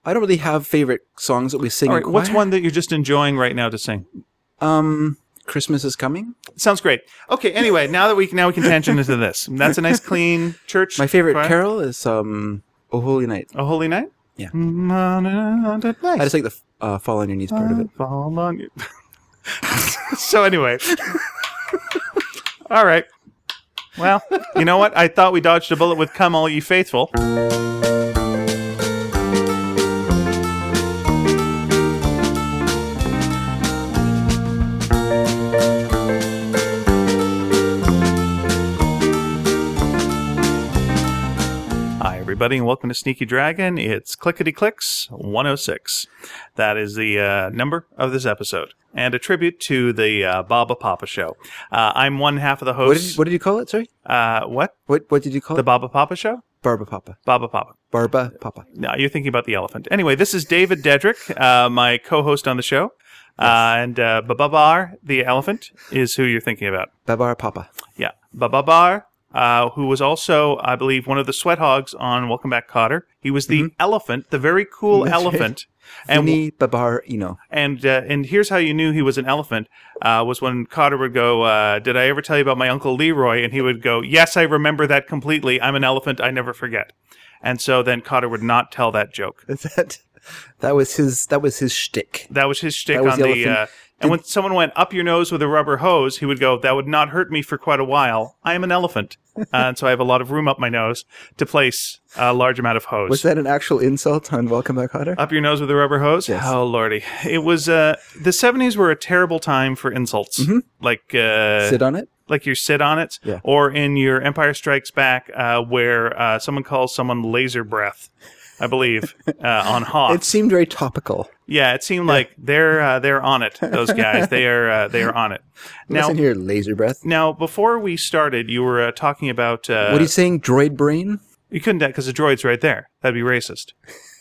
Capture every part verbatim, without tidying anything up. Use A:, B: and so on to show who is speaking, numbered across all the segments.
A: I don't really have favorite songs that we sing.
B: All right, what's one that you're just enjoying right now to sing?
A: Um, Christmas is Coming.
B: Sounds great. Okay, anyway, now that we now we can tangent into this. That's a nice, clean church.
A: My favorite
B: choir.
A: carol is um, "O Holy Night."
B: A Holy Night?
A: Yeah.
B: Nice.
A: I just like the uh, "Fall on Your Knees" part of it.
B: Fall on you. So anyway. All right. Well, you know what? I thought we dodged a bullet with "Come All Ye Faithful." Everybody, and welcome to Sneaky Dragon. It's Clickety Clicks one oh six. That is the uh, number of this episode, and a tribute to the uh, Baba Papa Show. Uh, I'm one half of the
A: What
B: hosts.
A: did, you, what did you call it? Sorry.
B: Uh, what?
A: What What did you call
B: The
A: it?
B: Baba Papa Show?
A: Barba Papa.
B: Baba Papa.
A: Barba Papa.
B: No, you're thinking about the elephant. Anyway, this is David Dedrick, uh, my co-host on the show, yes. uh, and uh, Bababar, the elephant, is who you're thinking about.
A: Babar Papa.
B: Yeah, Bababar. Uh, who was also, I believe, one of the sweat hogs on Welcome Back, Kotter. He was the mm-hmm. elephant, the very cool
A: That's
B: elephant.
A: Right. And Fini Babar Eno.
B: And uh, and here's how you knew he was an elephant, uh, was when Kotter would go, uh, did I ever tell you about my Uncle Leroy? And he would go, yes, I remember that completely. I'm an elephant. I never forget. And so then Kotter would not tell that joke.
A: That, that was his That was his shtick.
B: That was his shtick
A: was
B: on
A: the
B: the... Uh, and when someone went up your nose with a rubber hose, he would go, that would not hurt me for quite a while. I am an elephant. uh, and so I have a lot of room up my nose to place a large amount of hose.
A: Was that an actual insult on Welcome Back, Kotter?
B: Up your nose with a rubber hose?
A: Yes.
B: Oh, lordy. It was, uh, the seventies were a terrible time for insults.
A: Mm-hmm.
B: Like, uh...
A: Sit on it?
B: Like your sit on it?
A: Yeah.
B: Or in your Empire Strikes Back, uh, where uh, someone calls someone laser breath. I believe, uh, on Hoth.
A: It seemed very topical.
B: Yeah, it seemed like they're uh, they're on it. Those guys, they are uh, they are on it. Now,
A: listen here, laser breath.
B: Now, before we started, you were uh, talking about uh,
A: what are you saying? Droid brain?
B: You couldn't, because the droid's right there. That'd be racist.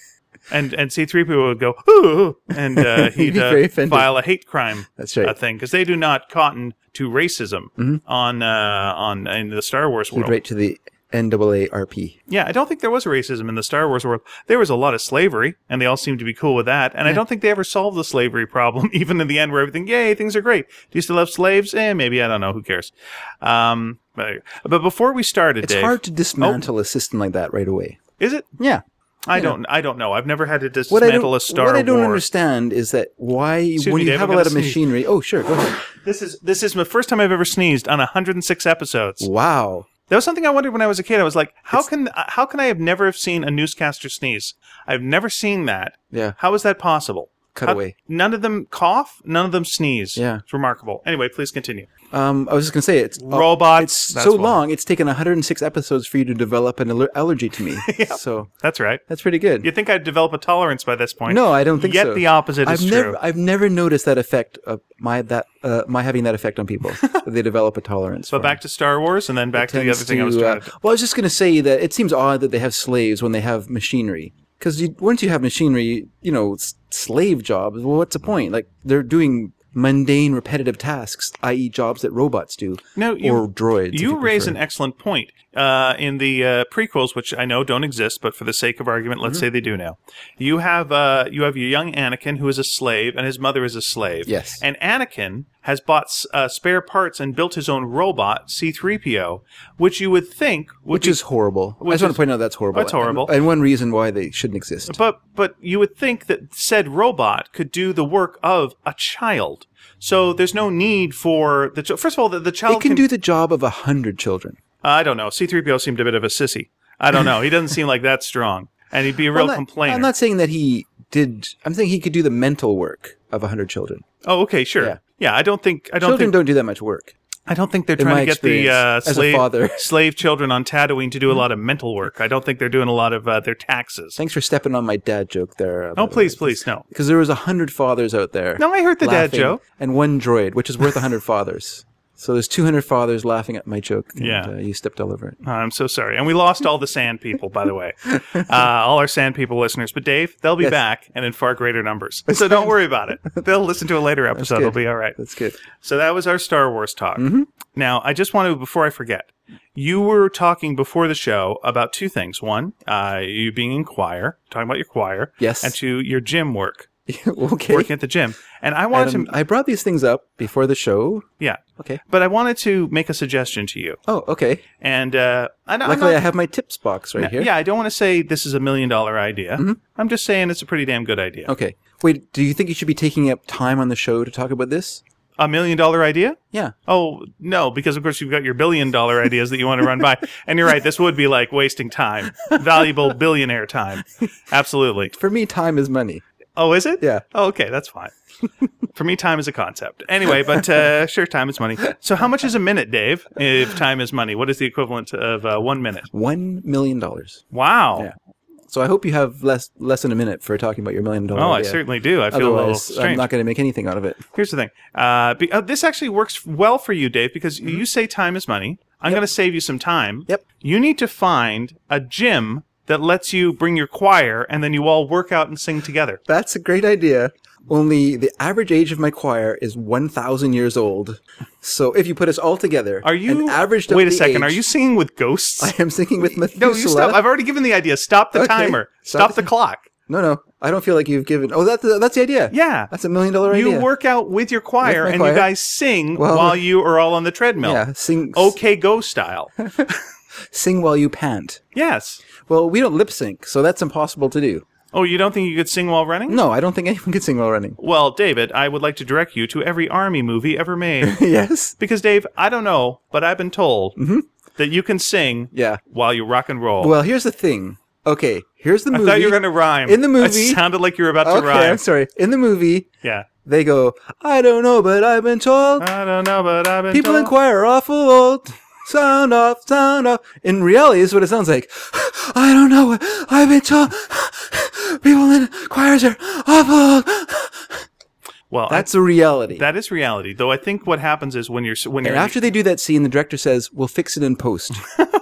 B: And and C three P O would go, ooh, and uh, he'd uh, file a hate crime.
A: That's right.
B: uh, thing, because they do not cotton to racism
A: mm-hmm.
B: on uh, on in the Star Wars world.
A: He'd write to the N double A R P.
B: Yeah, I don't think there was racism in the Star Wars world. There was a lot of slavery, and they all seemed to be cool with that. And yeah. I don't think they ever solved the slavery problem, even in the end where everything, yay, things are great. Do you still have slaves? Eh, maybe, I don't know, who cares? Um, but, but before we started,
A: It's
B: Dave,
A: hard to dismantle oh, a system like that right away.
B: Is it?
A: Yeah.
B: I
A: you
B: don't
A: know.
B: I don't know. I've never had to dismantle a Star Wars.
A: What I don't
B: war.
A: understand is that why,
B: Excuse
A: when
B: me,
A: you
B: Dave,
A: have
B: I'm
A: a lot of
B: sneeze.
A: machinery... Oh, sure, go ahead.
B: This is this is the first time I've ever sneezed on one hundred six episodes.
A: Wow.
B: That was something I wondered when I was a kid. I was like, how
A: It's,
B: can how can I have never seen a newscaster sneeze? I've never seen that.
A: Yeah.
B: How is that possible?
A: Cut
B: how,
A: away.
B: None of them cough. None of them sneeze.
A: Yeah.
B: It's remarkable. Anyway, please continue.
A: Um, I was just going to say, it's
B: robots.
A: Uh, it's
B: that's
A: so
B: why.
A: long, it's taken one hundred six episodes for you to develop an aller- allergy to me.
B: Yeah,
A: so
B: that's right.
A: That's pretty good.
B: You'd think I'd develop a tolerance by this point.
A: No, I don't think
B: Yet
A: so.
B: Yet the opposite
A: I've
B: is
A: never,
B: true.
A: I've never noticed that effect of my that uh, my having that effect on people. That they develop a tolerance.
B: So back
A: them.
B: to Star Wars, and then back
A: it
B: to the other thing
A: to,
B: I was trying
A: uh,
B: to.
A: Well, I was just going to say that it seems odd that they have slaves when they have machinery. Because once you have machinery, you, you know, s- slave jobs. Well, what's the point? Like they're doing mundane, repetitive tasks, that is, jobs that robots do,
B: no, you,
A: or droids.
B: You,
A: you
B: raise
A: prefer.
B: an excellent point. Uh, in the uh, prequels, which I know don't exist, but for the sake of argument, let's mm-hmm. say they do now. You have uh, you have your young Anakin, who is a slave, and his mother is a slave.
A: Yes.
B: And Anakin has bought uh, spare parts and built his own robot, C three P O, which you would think would
A: Which
B: be,
A: is horrible. I just want to point out that's horrible.
B: That's horrible.
A: And, and one reason why they shouldn't exist.
B: But but you would think that said robot could do the work of a child. So there's no need for the ch- first of all the, the child
A: it can, can do the job of a hundred children.
B: I don't know. C three P O seemed a bit of a sissy. I don't know. He doesn't seem like that strong. And he'd be a real
A: well, not,
B: complainer.
A: I'm not saying that he did... I'm saying he could do the mental work of a hundred children.
B: Oh, okay, sure. Yeah, yeah I don't think... I don't
A: children
B: think,
A: don't do that much work.
B: I don't think they're trying to get the uh, slave,
A: father.
B: slave children on Tatooine to do a lot of mental work. I don't think they're doing a lot of uh, their taxes.
A: Thanks for stepping on my dad joke there.
B: Oh, please, please, no.
A: Because there was a hundred fathers out there.
B: No, I heard the dad joke.
A: And one droid, which is worth a hundred fathers. So there's two hundred fathers laughing at my joke. And,
B: yeah.
A: Uh, you stepped all over it.
B: Oh, I'm so sorry. And we lost all the sand people, by the way. Uh, all our sand people listeners. But Dave, they'll be yes. back and in far greater numbers. So don't worry about it. They'll listen to a later episode. It'll be all right.
A: That's good.
B: So that was our Star Wars talk.
A: Mm-hmm.
B: Now, I just want to, before I forget, You were talking before the show about two things. One, uh, you being in choir, talking about your choir.
A: Yes.
B: And two, your gym work,
A: Okay.
B: working at the gym. And I wanted
A: Adam,
B: to...
A: I brought these things up before the show.
B: Yeah.
A: Okay.
B: But I wanted to make a suggestion to you.
A: Oh, okay.
B: And uh, I, I'm
A: Luckily,
B: not,
A: I have my tips box right here.
B: Yeah, I don't want to say this is a million dollar idea.
A: Mm-hmm.
B: I'm just saying it's a pretty damn good idea.
A: Okay. Wait, do you think you should be taking up time on the show to talk about this?
B: A million dollar idea?
A: Yeah.
B: Oh, no, because of course you've got your billion dollar ideas that you want to run by. And you're right, this would be like wasting time. Valuable billionaire time. Absolutely.
A: For me, time is money.
B: Oh, is it?
A: Yeah.
B: Oh, okay, that's fine. For me, time is a concept. Anyway, but uh, sure, time is money. So how much is a minute, Dave, if time is money? What is the equivalent of uh, one minute?
A: One million dollars.
B: Wow.
A: Yeah. So I hope you have less less than a minute for talking about your million dollar
B: Oh, I
A: idea.
B: certainly do. I feel a little
A: Otherwise,
B: strange.
A: I'm not going to make anything out of it.
B: Here's the thing. Uh, be, uh, this actually works well for you, Dave, because you say time is money. I'm going to save you some time.
A: Yep.
B: You need to find a gym that lets you bring your choir, and then you all work out and sing together.
A: That's a great idea. Only the average age of my choir is one thousand years old. So if you put us all together,
B: Are you...
A: and averaged up
B: Wait a
A: the
B: second.
A: age-
B: Are you singing with ghosts?
A: I am singing with Methuselah.
B: No, you stop. I've already given the idea. Stop the
A: Okay.
B: timer.
A: Stop
B: Stop
A: the
B: the clock.
A: No, no. I don't feel like you've given... Oh, that, that's the idea.
B: Yeah.
A: That's a million dollar idea.
B: You work out with your choir,
A: With my
B: and
A: choir.
B: you guys sing
A: Well-
B: while you are all on the treadmill.
A: Yeah, sing,
B: Okay, go style.
A: sing while you pant.
B: Yes.
A: Well, we don't lip sync, so that's impossible to do.
B: Oh, you don't think you could sing while running?
A: No, I don't think anyone can sing while running.
B: Well, David, I would like to direct you to every Army movie ever made.
A: Yes?
B: Because, Dave, I don't know, but I've been told that you can sing
A: Yeah.
B: while you rock and roll.
A: Well, here's the thing. Okay, here's the
B: I
A: movie.
B: thought you were going to rhyme.
A: In the movie-
B: It sounded like you were about to
A: Okay,
B: rhyme.
A: I'm sorry. In the movie,
B: Yeah.
A: they go, I don't know, but I've been told
B: I don't know, but I've been
A: people
B: told.
A: in choir are awful old. Sound off, sound off. In reality, this is what it sounds like. I don't know what I've been told. People in choirs are awful old.
B: Well,
A: That's a reality.
B: that is reality. Though I think what happens is when you're when
A: and
B: you're
A: after they do that scene, the director says, we'll fix it in post.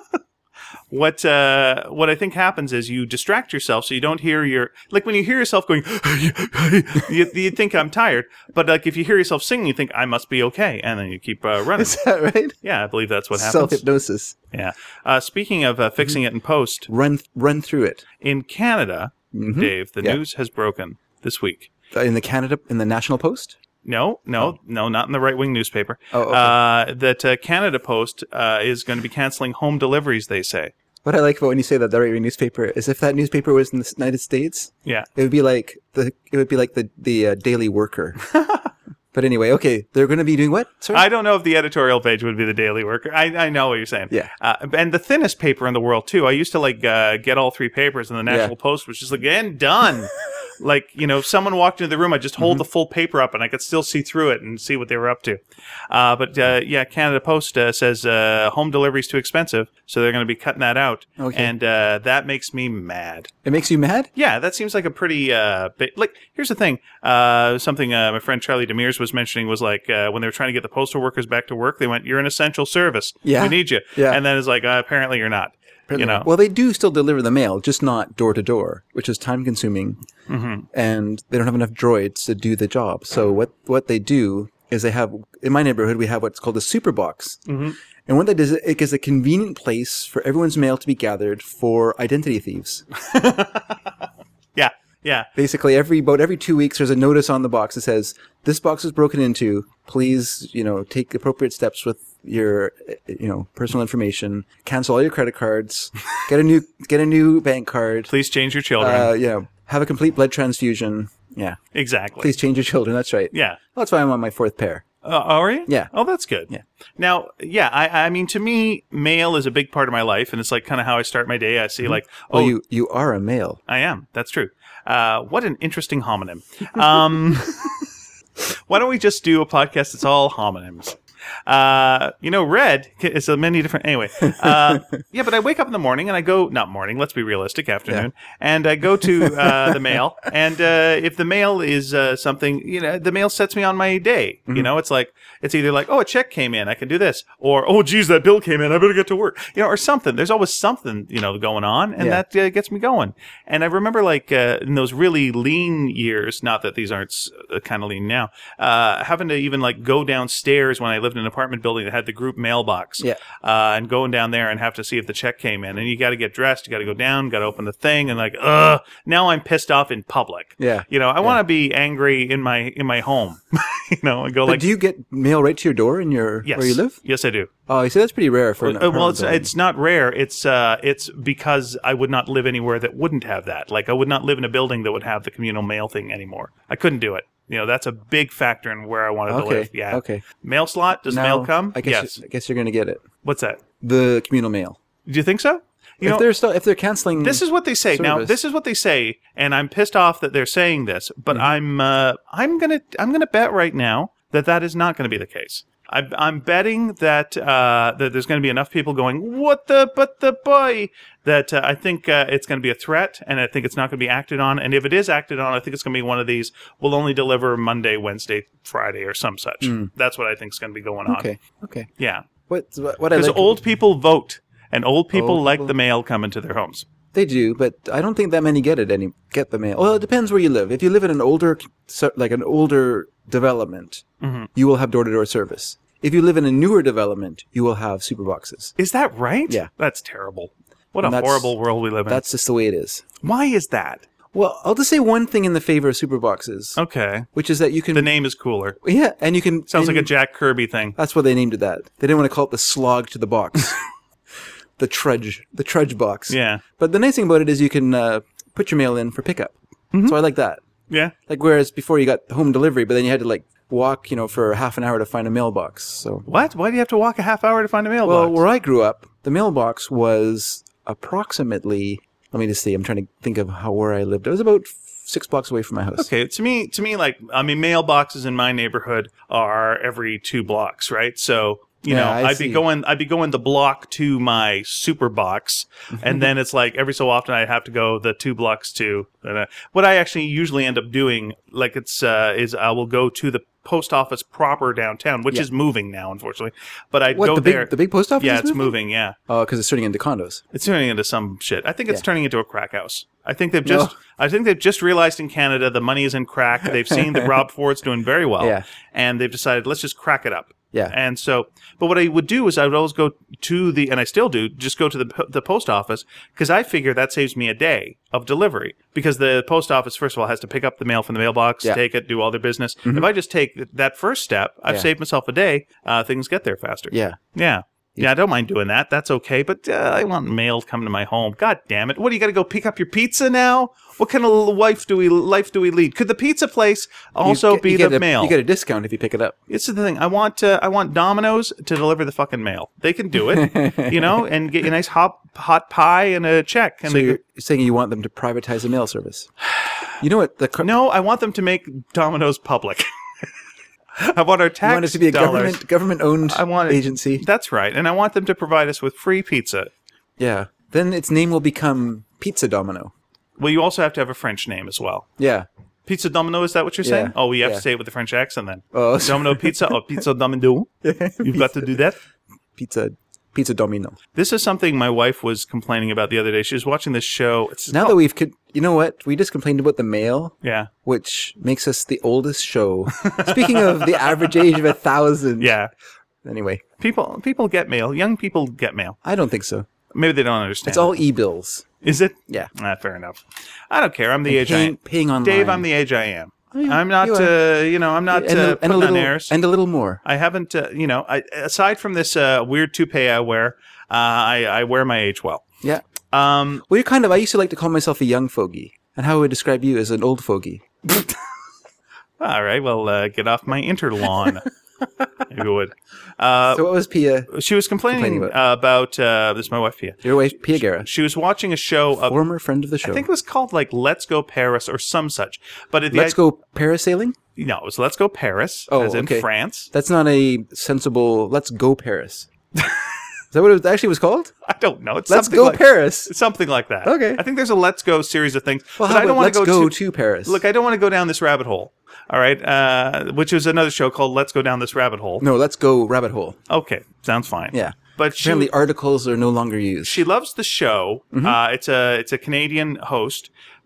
B: what uh, what I think happens is you distract yourself so you don't hear your like when you hear yourself going you, you think I'm tired, but like if you hear yourself singing you think I must be okay, and then you keep uh, running.
A: Is that right?
B: Yeah, I believe that's what happens.
A: Self-hypnosis.
B: Yeah. Uh, speaking of uh, fixing it in post,
A: Run run through it.
B: in Canada, Dave, the
A: Yeah.
B: news has broken this week.
A: In the Canada, in the National Post?
B: No, no, no, not in the right-wing newspaper.
A: Oh, okay.
B: uh, that uh, Canada Post uh, is going to be canceling home deliveries, they say.
A: What I like about when you say that the right-wing newspaper is if that newspaper was in the United States,
B: Yeah.
A: it would be like the it would be like the the uh, Daily Worker. But anyway, okay, they're going to be doing what? Sorry?
B: I don't know if the editorial page would be the Daily Worker. I, I know what you're saying.
A: Yeah.
B: Uh, and the thinnest paper in the world, too. I used to, like, uh, get all three papers, and the National
A: Yeah.
B: Post was just like, and done. Like, you know, if someone walked into the room, I'd just hold
A: Mm-hmm.
B: the full paper up, and I could still see through it and see what they were up to. Uh, but, uh, yeah, Canada Post uh, says uh, home delivery is too expensive, so they're going to be cutting that out.
A: Okay.
B: And uh, that makes me mad.
A: It makes you mad?
B: Yeah, that seems like a pretty uh, ba- like. Here's the thing. Uh, something uh, my friend Charlie Demers was mentioning was like uh, when they were trying to get the postal workers back to work, they went, "You're an essential service.
A: Yeah.
B: We need you."
A: Yeah.
B: And then it's like, uh, apparently you're not. You know.
A: Well, they do still deliver the mail, just not door to door, which is time consuming,
B: Mm-hmm.
A: and they don't have enough droids to do the job. So what what they do is they have in my neighborhood we have what's called a super box,
B: Mm-hmm.
A: and what that does is it is a convenient place for everyone's mail to be gathered for identity thieves.
B: yeah. Yeah.
A: Basically, every about every two weeks, there's a notice on the box that says this box was broken into. Please, you know, take appropriate steps with your, uh, you know, personal information. Cancel all your credit cards. Get a new get a new bank card.
B: Please change your children.
A: Uh, you know, have a complete blood transfusion. Yeah.
B: exactly.
A: Please change your children. That's right.
B: Yeah.
A: Well, that's why I'm on my fourth pair.
B: Uh, are you?
A: Yeah.
B: Oh, that's good.
A: Yeah.
B: Now, yeah, I, I mean, to me, mail is a big part of my life, and it's like kind of how I start my day. I see, like, oh,
A: Well, you you are a male.
B: I am. That's true. Uh, what an interesting homonym. Um, why don't we just do a podcast that's all homonyms? Uh, you know, red is a many different. Anyway, uh, yeah, but I wake up in the morning and I go, not morning, let's be realistic, afternoon, and I go to uh, the mail. And uh, if the mail is uh, something, you know, the mail sets me on my day. You know, it's like, it's either like, oh, a check came in, I can do this, or oh, geez, that bill came in, I better get to work, you know, or something. There's always something, you know, going on, and
A: Yeah.
B: that uh, gets me going. And I remember, like, uh, in those really lean years, not that these aren't uh, kind of lean now, uh, having to even like go downstairs when I lived in an apartment building that had the group mailbox.
A: Yeah.
B: Uh, and going down there and have to see if the check came in. And you got to get dressed. You got to go down, got to open the thing. And like, ugh, now I'm pissed off in public.
A: Yeah.
B: You know, I want to be angry in my in my home, you know, and go
A: But
B: like,
A: do you get mail right to your door in your
B: yes.
A: where you live?
B: Yes, I do.
A: Oh, you see, that's pretty rare for an
B: Uh, well,
A: apartment
B: it's
A: building.
B: it's not rare. It's uh, it's because I would not live anywhere that wouldn't have that. Like I would not live in a building that would have the communal mail thing anymore. I couldn't do it. You know, that's a big factor in where I wanted to
A: Okay,
B: live. Yeah.
A: okay.
B: Mail slot? Does
A: Now,
B: mail come?
A: I guess
B: yes.
A: I guess you're going to get it.
B: What's that?
A: The communal mail.
B: Do you think so? You
A: if
B: know,
A: they're still if they're canceling,
B: this is what they say. Now,
A: service.
B: this is what they say, and I'm pissed off that they're saying this. But
A: Mm-hmm.
B: I'm uh, I'm gonna I'm gonna bet right now that that is not going to be the case. I, I'm betting that uh, that there's going to be enough people going, what the, but the boy, that uh, I think uh, it's going to be a threat, and I think it's not going to be acted on. And if it is acted on, I think it's going to be one of these, we'll only deliver Monday, Wednesday, Friday, or some such. That's what I think is going to be going on.
A: Mm. okay, okay.
B: Yeah.
A: What what I
B: Because
A: like,
B: old people vote, and old people
A: Old
B: like
A: people-
B: the mail coming to their homes.
A: they do, but I don't think that many get it any get the mail. Well, it depends where you live. If you live in an older so- like an older development,
B: Mm-hmm.
A: you will have door to door service. If you live in a newer development, you will have super boxes.
B: Is that right?
A: Yeah.
B: That's terrible. What
A: And
B: a
A: that's-
B: horrible world we live in.
A: That's just the way it is.
B: Why is that?
A: Well, I'll just say one thing in the favor of super boxes,
B: Okay.
A: which is that you can
B: The name is cooler.
A: yeah, and you can
B: Sounds
A: and
B: like a Jack Kirby thing.
A: That's why they named it that. They didn't want to call it the slog to the box. the trudge, the trudge box.
B: Yeah.
A: But the nice thing about it is you can uh, put your mail in for pickup.
B: Mm-hmm.
A: So I like that.
B: Yeah.
A: Like whereas before you got home delivery, but then you had to like walk, you know, for half an hour to find a mailbox. So
B: What? Why do you have to walk a half hour to find a mailbox?
A: well, where I grew up, the mailbox was approximately. Let me just see. I'm trying to think of how where I lived. It was about six blocks away from my house.
B: Okay, to me, to me, like I mean, mailboxes in my neighborhood are every two blocks, right? So you
A: Yeah,
B: know,
A: I
B: I'd
A: see.
B: be going, I'd be going the block to my super box, and then it's like every so often I'd have to go the two blocks to. Uh, what I actually usually end up doing, like it's, uh, is I will go to the post office proper downtown, which
A: Yeah.
B: is moving now, unfortunately. But I'd
A: What
B: go
A: the big
B: there.
A: the big post office?
B: yeah,
A: is
B: it's
A: moving?
B: moving. Yeah.
A: Oh, because it's turning into condos.
B: It's turning into some shit. I think it's
A: Yeah.
B: turning into a crack house. I think they've just. I think they've just realized in Canada the money is in crack. They've seen that Rob Ford's doing very well,
A: Yeah.
B: and they've decided let's just crack it up.
A: Yeah.
B: And so, but what I would do is I would always go to the, and I still do, just go to the po- the post office because I figure that saves me a day of delivery because the post office first of all has to pick up the mail from the mailbox,
A: Yeah.
B: take it, do all their business. If I just take th- that first step, I've
A: Yeah.
B: saved myself a day. Uh, things get there faster.
A: Yeah.
B: Yeah. Yeah, I don't mind doing that. That's okay. But uh, I want mail to come to my home. God damn it. What, do you got to go pick up your pizza now? What kind of life do we life do we lead? Could the pizza place also
A: You get-
B: be
A: you
B: the
A: get a,
B: mail?
A: You get a discount if you pick it up.
B: It's the thing. I want uh, I want Domino's to deliver the fucking mail. They can do it, you know, and get you a nice hot hot pie and a check. And
A: So
B: they
A: you're saying you want them to privatize the mail service? You know what? The car-
B: no, I want them to make Domino's public. I want our tax
A: you want it to be a
B: dollars.
A: government government owned
B: I want it-
A: agency.
B: That's right, and I want them to provide us with free pizza.
A: Yeah. Then its name will become Pizza Domino.
B: Well, you also have to have a French name as well.
A: Yeah.
B: Pizza Domino, is that what you're saying?
A: Yeah,
B: Oh, you have
A: yeah.
B: to say it with the French accent then.
A: Oh,
B: Domino Pizza or Pizza Domino. You've got to do that.
A: Pizza Pizza Domino.
B: This is something my wife was complaining about the other day. She was watching this show. It's
A: Now that we've could, you know what? We just complained about the mail,
B: yeah,
A: which makes us the oldest show. Speaking of the average age of a thousand.
B: yeah.
A: Anyway,
B: People people get mail. Young people get mail.
A: I don't think so.
B: Maybe they don't understand.
A: It's all e-bills.
B: Is it?
A: Yeah.
B: Ah, fair enough. I don't care. I'm the age I
A: Paying,
B: am.
A: paying online.
B: Dave, I'm the age I am. I'm not.
A: you are.
B: Uh, you know, I'm not
A: and,
B: uh,
A: a,
B: putting
A: and a little
B: on airs.
A: and a little more.
B: I haven't. Uh, you know, I, aside from this uh, weird toupee I wear, uh, I, I wear my age well.
A: Yeah.
B: Um,
A: Well, you're kind of. I used to like to call myself a young fogey, and how I would describe you as an old fogey.
B: all right. Well, uh, get off my interlawn. If you would. Uh,
A: So what was Pia?
B: she was complaining,
A: complaining
B: uh, about uh, this. Is my wife Pia.
A: Your wife, Pia Guerra,
B: She was watching a show of.
A: former friend of the show.
B: I think it was called like "Let's Go Paris" or some such. But it,
A: Let's go parasailing.
B: No, it was "Let's Go Paris,"
A: Oh,
B: as in
A: okay.
B: France.
A: That's not a sensible. Let's go Paris. Is that what it actually was called?
B: I don't know. It's
A: Let's
B: something
A: go
B: like,
A: Paris.
B: Something like that.
A: Okay.
B: I think there's a "Let's Go" series of things.
A: Well,
B: but
A: how
B: I don't
A: about
B: want
A: let's
B: to
A: go
B: go
A: to Paris?
B: Look, I don't want to go down this rabbit hole. All right, uh, which is another show called "Let's Go Down This Rabbit Hole."
A: No, let's go rabbit hole.
B: Okay, sounds fine.
A: Yeah.
B: but she
A: Apparently, articles are no longer used.
B: she loves the show.
A: Mm-hmm.
B: Uh, it's a it's a Canadian host,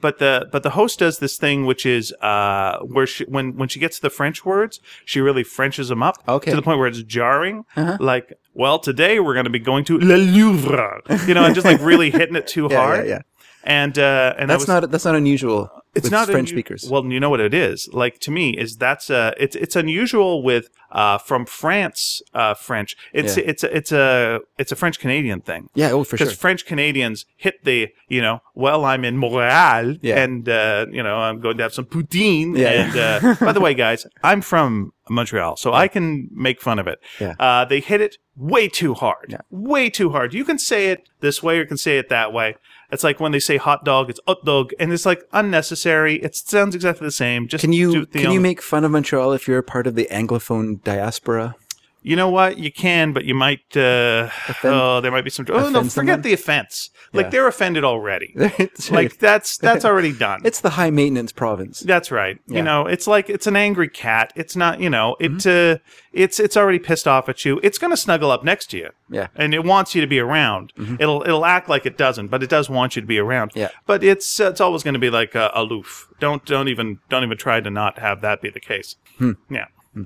B: but the but the host does this thing which is uh where she when when she gets the French words, she really Frenches them up
A: Okay.
B: to the point where it's jarring.
A: Uh-huh.
B: Like, well, today we're going to be going to Le Louvre, you know, and just like really hitting it too
A: Yeah,
B: hard.
A: yeah, yeah.
B: And uh, and I
A: That's
B: was,
A: not that's not unusual.
B: it's
A: with
B: not
A: French
B: unu-
A: speakers.
B: Well, you know what it is. Like to me, is that's uh, it's it's unusual with uh from France uh French. It's
A: Yeah.
B: it's a, it's a it's a French Canadian thing.
A: Yeah, oh for
B: Because
A: sure.
B: French Canadians hit the, you know, well, I'm in Montreal,
A: Yeah.
B: and, uh, you know, I'm going to have some poutine.
A: Yeah,
B: and, uh, by the way, guys, I'm from Montreal, so I can make fun of it.
A: Yeah.
B: Uh, they hit it way too hard.
A: Yeah.
B: Way too hard. You can say it this way or you can say it that way. It's like when they say hot dog, it's hot dog, and it's like unnecessary. It sounds exactly the same. Just
A: Can
B: do
A: you
B: the
A: can
B: own-
A: you make fun of Montreal if you're a part of the Anglophone diaspora?
B: You know what? You can, but you might. Uh,
A: Offend-
B: oh, there might be some. Oh no!
A: offend
B: Forget
A: someone?
B: the offense. Like
A: Yeah.
B: they're offended already.
A: It's
B: Like that's that's already done.
A: it's the high maintenance province.
B: That's right.
A: Yeah.
B: You know, it's like it's an angry cat. It's not. You know, it.
A: Mm-hmm.
B: Uh, it's it's already pissed off at you. It's going to snuggle up next to you.
A: Yeah.
B: And it wants you to be around. It'll it'll act like it doesn't, but it does want you to be around.
A: Yeah.
B: But it's uh, it's always going to be like uh, aloof. Don't don't even don't even try to not have that be the case.
A: Hmm.
B: Yeah.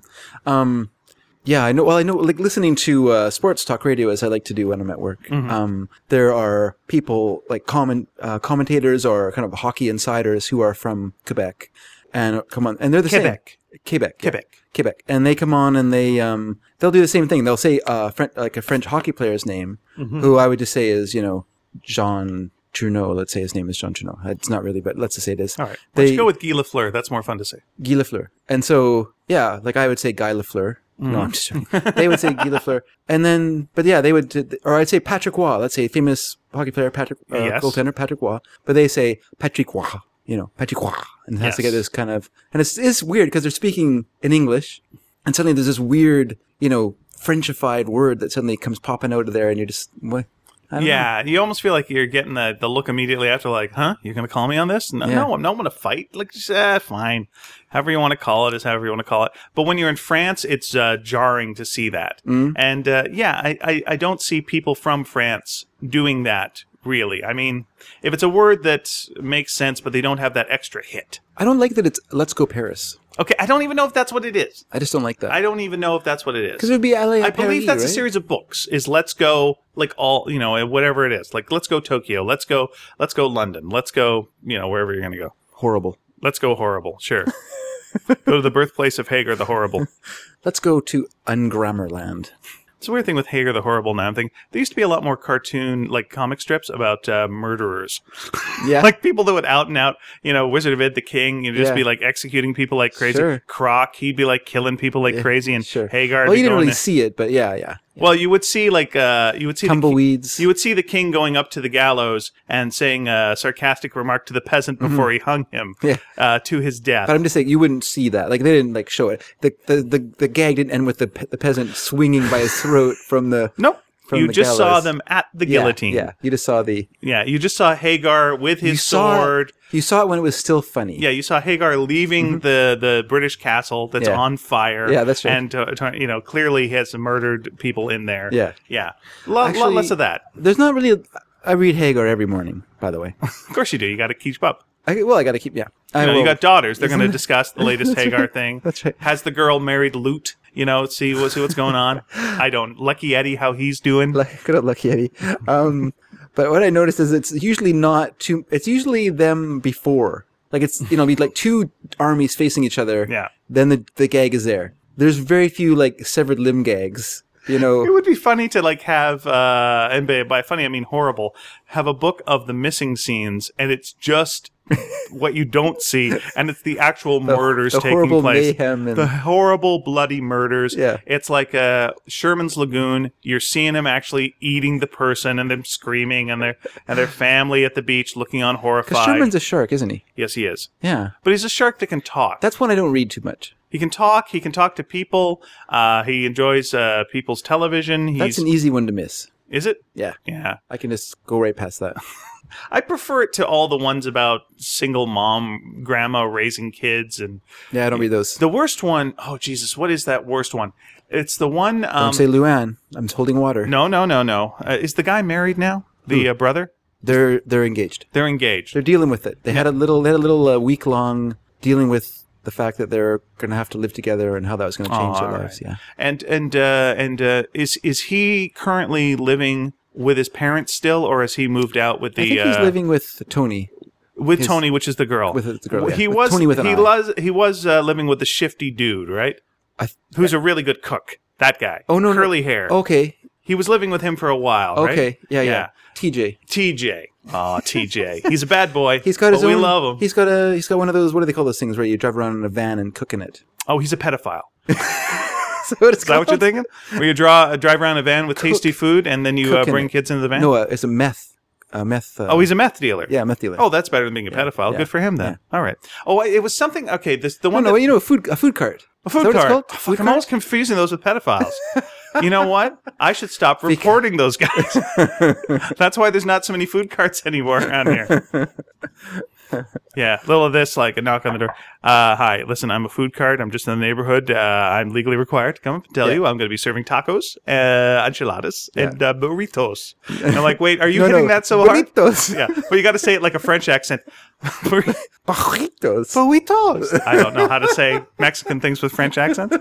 A: Um, yeah, I know. Well, I know. Like listening to uh, sports talk radio, as I like to do when I'm at work. Um, there are people like comment uh, commentators or kind of hockey insiders who are from Quebec, and come on, and they're the
B: Quebec.
A: same. Quebec, yeah.
B: Quebec.
A: Quebec, and they come on and they um they'll do the same thing. They'll say uh French, like a French hockey player's name, who I would just say is you know Jean Trudeau. Let's say his name is Jean Trudeau. It's not really, but let's just say it is.
B: All right.
A: They,
B: Let's go with Guy Lafleur. That's more fun to say.
A: Guy Lafleur. And so, yeah, like I would say Guy Lafleur. No, I'm just joking. They would say Guy Lafleur. And then, but yeah, they would, or I'd say Patrick Waugh. Let's say famous hockey player, Patrick, uh,
B: Yes.
A: goaltender, Patrick Waugh. But they say Patrick Waugh, you know, Patrick Waugh. And it has to
B: Yes.
A: get this kind of, and it's, it's weird because they're speaking in English. And suddenly there's this weird, you know, Frenchified word that suddenly comes popping out of there. And you're just, what? I don't know.
B: Yeah, you almost feel like you're getting the, the look immediately after, like, huh? You're going to call me on this? No,
A: Yeah.
B: no, I'm not going to fight. Like, just, eh, fine. However you want to call it is however you want to call it. But when you're in France, it's uh, jarring to see that.
A: Mm-hmm.
B: And, uh, yeah, I, I, I don't see people from France doing that, really. I mean, if it's a word that makes sense, but they don't have that extra hit.
A: I don't like that it's Let's Go Paris.
B: Okay, I don't even know if that's what it is.
A: I just don't like that.
B: I don't even know if that's what it is.
A: Because it would be L A
B: I
A: à Paris,
B: believe that's
A: right?
B: a series of books. Is Let's Go, like all, you know, whatever it is. Like Let's Go Tokyo. Let's go. Let's go London. Let's go, you know, wherever you're going to go.
A: Horrible.
B: Let's go horrible. Sure. Go to the birthplace of Hagar the Horrible.
A: Let's go to Ungrammarland.
B: It's a weird thing with Hagar the Horrible now. I'm thinking there used to be a lot more cartoon, like comic strips about uh, murderers.
A: Yeah.
B: Like people that would out and out, you know, Wizard of Ed the King, you'd just
A: Yeah.
B: be like executing people like crazy.
A: Sure.
B: Croc, he'd be like killing people like crazy, and
A: Sure.
B: Hagar. would
A: Well,
B: be
A: you didn't
B: going
A: really
B: there.
A: see it, but yeah, yeah.
B: Well, you would see like uh, you would see the king-
A: Tumbleweeds.
B: you would see the king going up to the gallows and saying a sarcastic remark to the peasant before he hung him
A: Yeah.
B: uh, to his death.
A: But I'm just saying, you wouldn't see that. Like, they didn't, like, show it. The the, the, the gag didn't end with the, pe- the peasant swinging by his throat from the...
B: Nope.
A: From
B: You
A: the
B: just saw
A: gallows.
B: them at the
A: Yeah,
B: guillotine.
A: Yeah, you just saw the...
B: Yeah, you just saw Hagar with his
A: you saw
B: sword.
A: It, you saw it when it was still funny.
B: Yeah, you saw Hagar leaving the, the British castle that's
A: Mm-hmm. Yeah.
B: on fire.
A: Yeah, that's right.
B: And, uh, t- you know, clearly has murdered people in there.
A: Yeah.
B: Yeah. A lot, lot
A: Actually-
B: less of that.
A: There's not really... A, I read Hagar every morning, by the way.
B: Of course you do. You got to keep up.
A: I, well, I got to keep... Yeah. I
B: You know, you
A: will-
B: got daughters. They're
A: Isn't
B: going to
A: it-
B: discuss the latest
A: That's
B: Hagar
A: right.
B: thing.
A: That's right.
B: Has the girl married Loot? You know, see, what- see what's going on. I don't. Lucky Eddie, how he's doing.
A: Like, good old Lucky Eddie. Um, but what I noticed is it's usually not too... It's usually them before. Like, it's, you know, be like two armies facing each other.
B: Yeah.
A: Then the, the gag is there. There's very few, like, severed limb gags. You
B: It
A: know...
B: would be funny to like have, uh, and by, by funny I mean horrible, have a book of the missing scenes, and it's just what you don't see, and it's the actual murders
A: the
B: taking
A: horrible
B: place.
A: mayhem and-
B: The horrible bloody murders.
A: Yeah.
B: It's like uh, Sherman's Lagoon. You're seeing them actually eating the person, and them screaming, and their and their family at the beach looking on
A: Because
B: horrified.
A: Sherman's a shark, isn't he?
B: Yes, he is.
A: Yeah.
B: But he's a shark that can talk.
A: That's one I don't read too much.
B: He can talk. He can talk to people. Uh, he enjoys uh, people's television. He's,
A: That's an easy one to miss.
B: is it?
A: Yeah.
B: Yeah.
A: I can just go right past that.
B: I prefer it to all the ones about single mom, grandma raising kids, and
A: Yeah, I don't read those.
B: the worst one. Oh Jesus, what is that worst one? It's the one. Um,
A: Don't say Luann. I'm holding water.
B: no, no, no, no. Uh, is the guy married now? The uh, brother?
A: They're they're engaged.
B: They're engaged.
A: They're dealing with it. They had a little they had a little uh, week long dealing with the fact that they're going to have to live together and how that was going to change
B: Oh,
A: their
B: all
A: lives.
B: right.
A: Yeah.
B: And and uh, and uh, is is he currently living with his parents still, or has he moved out with the?
A: I think he's
B: uh,
A: living with Tony.
B: with
A: his-
B: Tony, which is the girl.
A: with the girl, yeah.
B: He
A: With
B: was
A: Tony with an
B: he
A: eye.
B: was he was uh, living with the shifty dude, right?
A: I th-
B: Who's a really good cook. That guy.
A: Oh, no, no.
B: curly hair.
A: Okay.
B: He was living with him for a while, right?
A: Okay. Yeah, yeah.
B: Yeah.
A: T J.
B: T J. Oh, T J. He's a bad boy.
A: He's got his
B: but
A: own.
B: we love him.
A: He's got a. He's got one of those. What do they call those things where you drive around in a van and cook in it?
B: Oh, he's a pedophile.
A: So what it's
B: Is that what you're thinking? Where you draw uh, drive around a van with tasty food and then you uh,
A: Cook in
B: bring
A: it.
B: kids into the van?
A: No, uh, it's a meth. A meth. Uh,
B: Oh, he's a meth dealer.
A: yeah, meth dealer.
B: Oh, that's better than being a pedophile.
A: yeah,
B: Good for him then. All right. Oh, it was something. Okay, this the
A: no,
B: one.
A: no,
B: that,
A: you know, a food a food cart.
B: a food
A: Is that what it's
B: cart.
A: called?
B: Oh,
A: A
B: fuck,
A: food
B: I'm
A: cart?
B: always confusing those with pedophiles. You know what? I should stop reporting those guys. That's why there's not so many food carts anymore around here. Yeah, a little of this, like a knock on the door. Uh, hi, listen, I'm a food cart. I'm just in the neighborhood. Uh, I'm legally required to come up and tell
A: Yeah.
B: you I'm going to be serving tacos, uh, enchiladas,
A: Yeah.
B: and uh, burritos. And I'm like, wait, are you
A: No,
B: hitting
A: no.
B: that so hard?
A: Burritos.
B: Yeah, but you got to say it like a French accent.
A: Burritos.
B: Burritos. I don't know how to say Mexican things with French accents.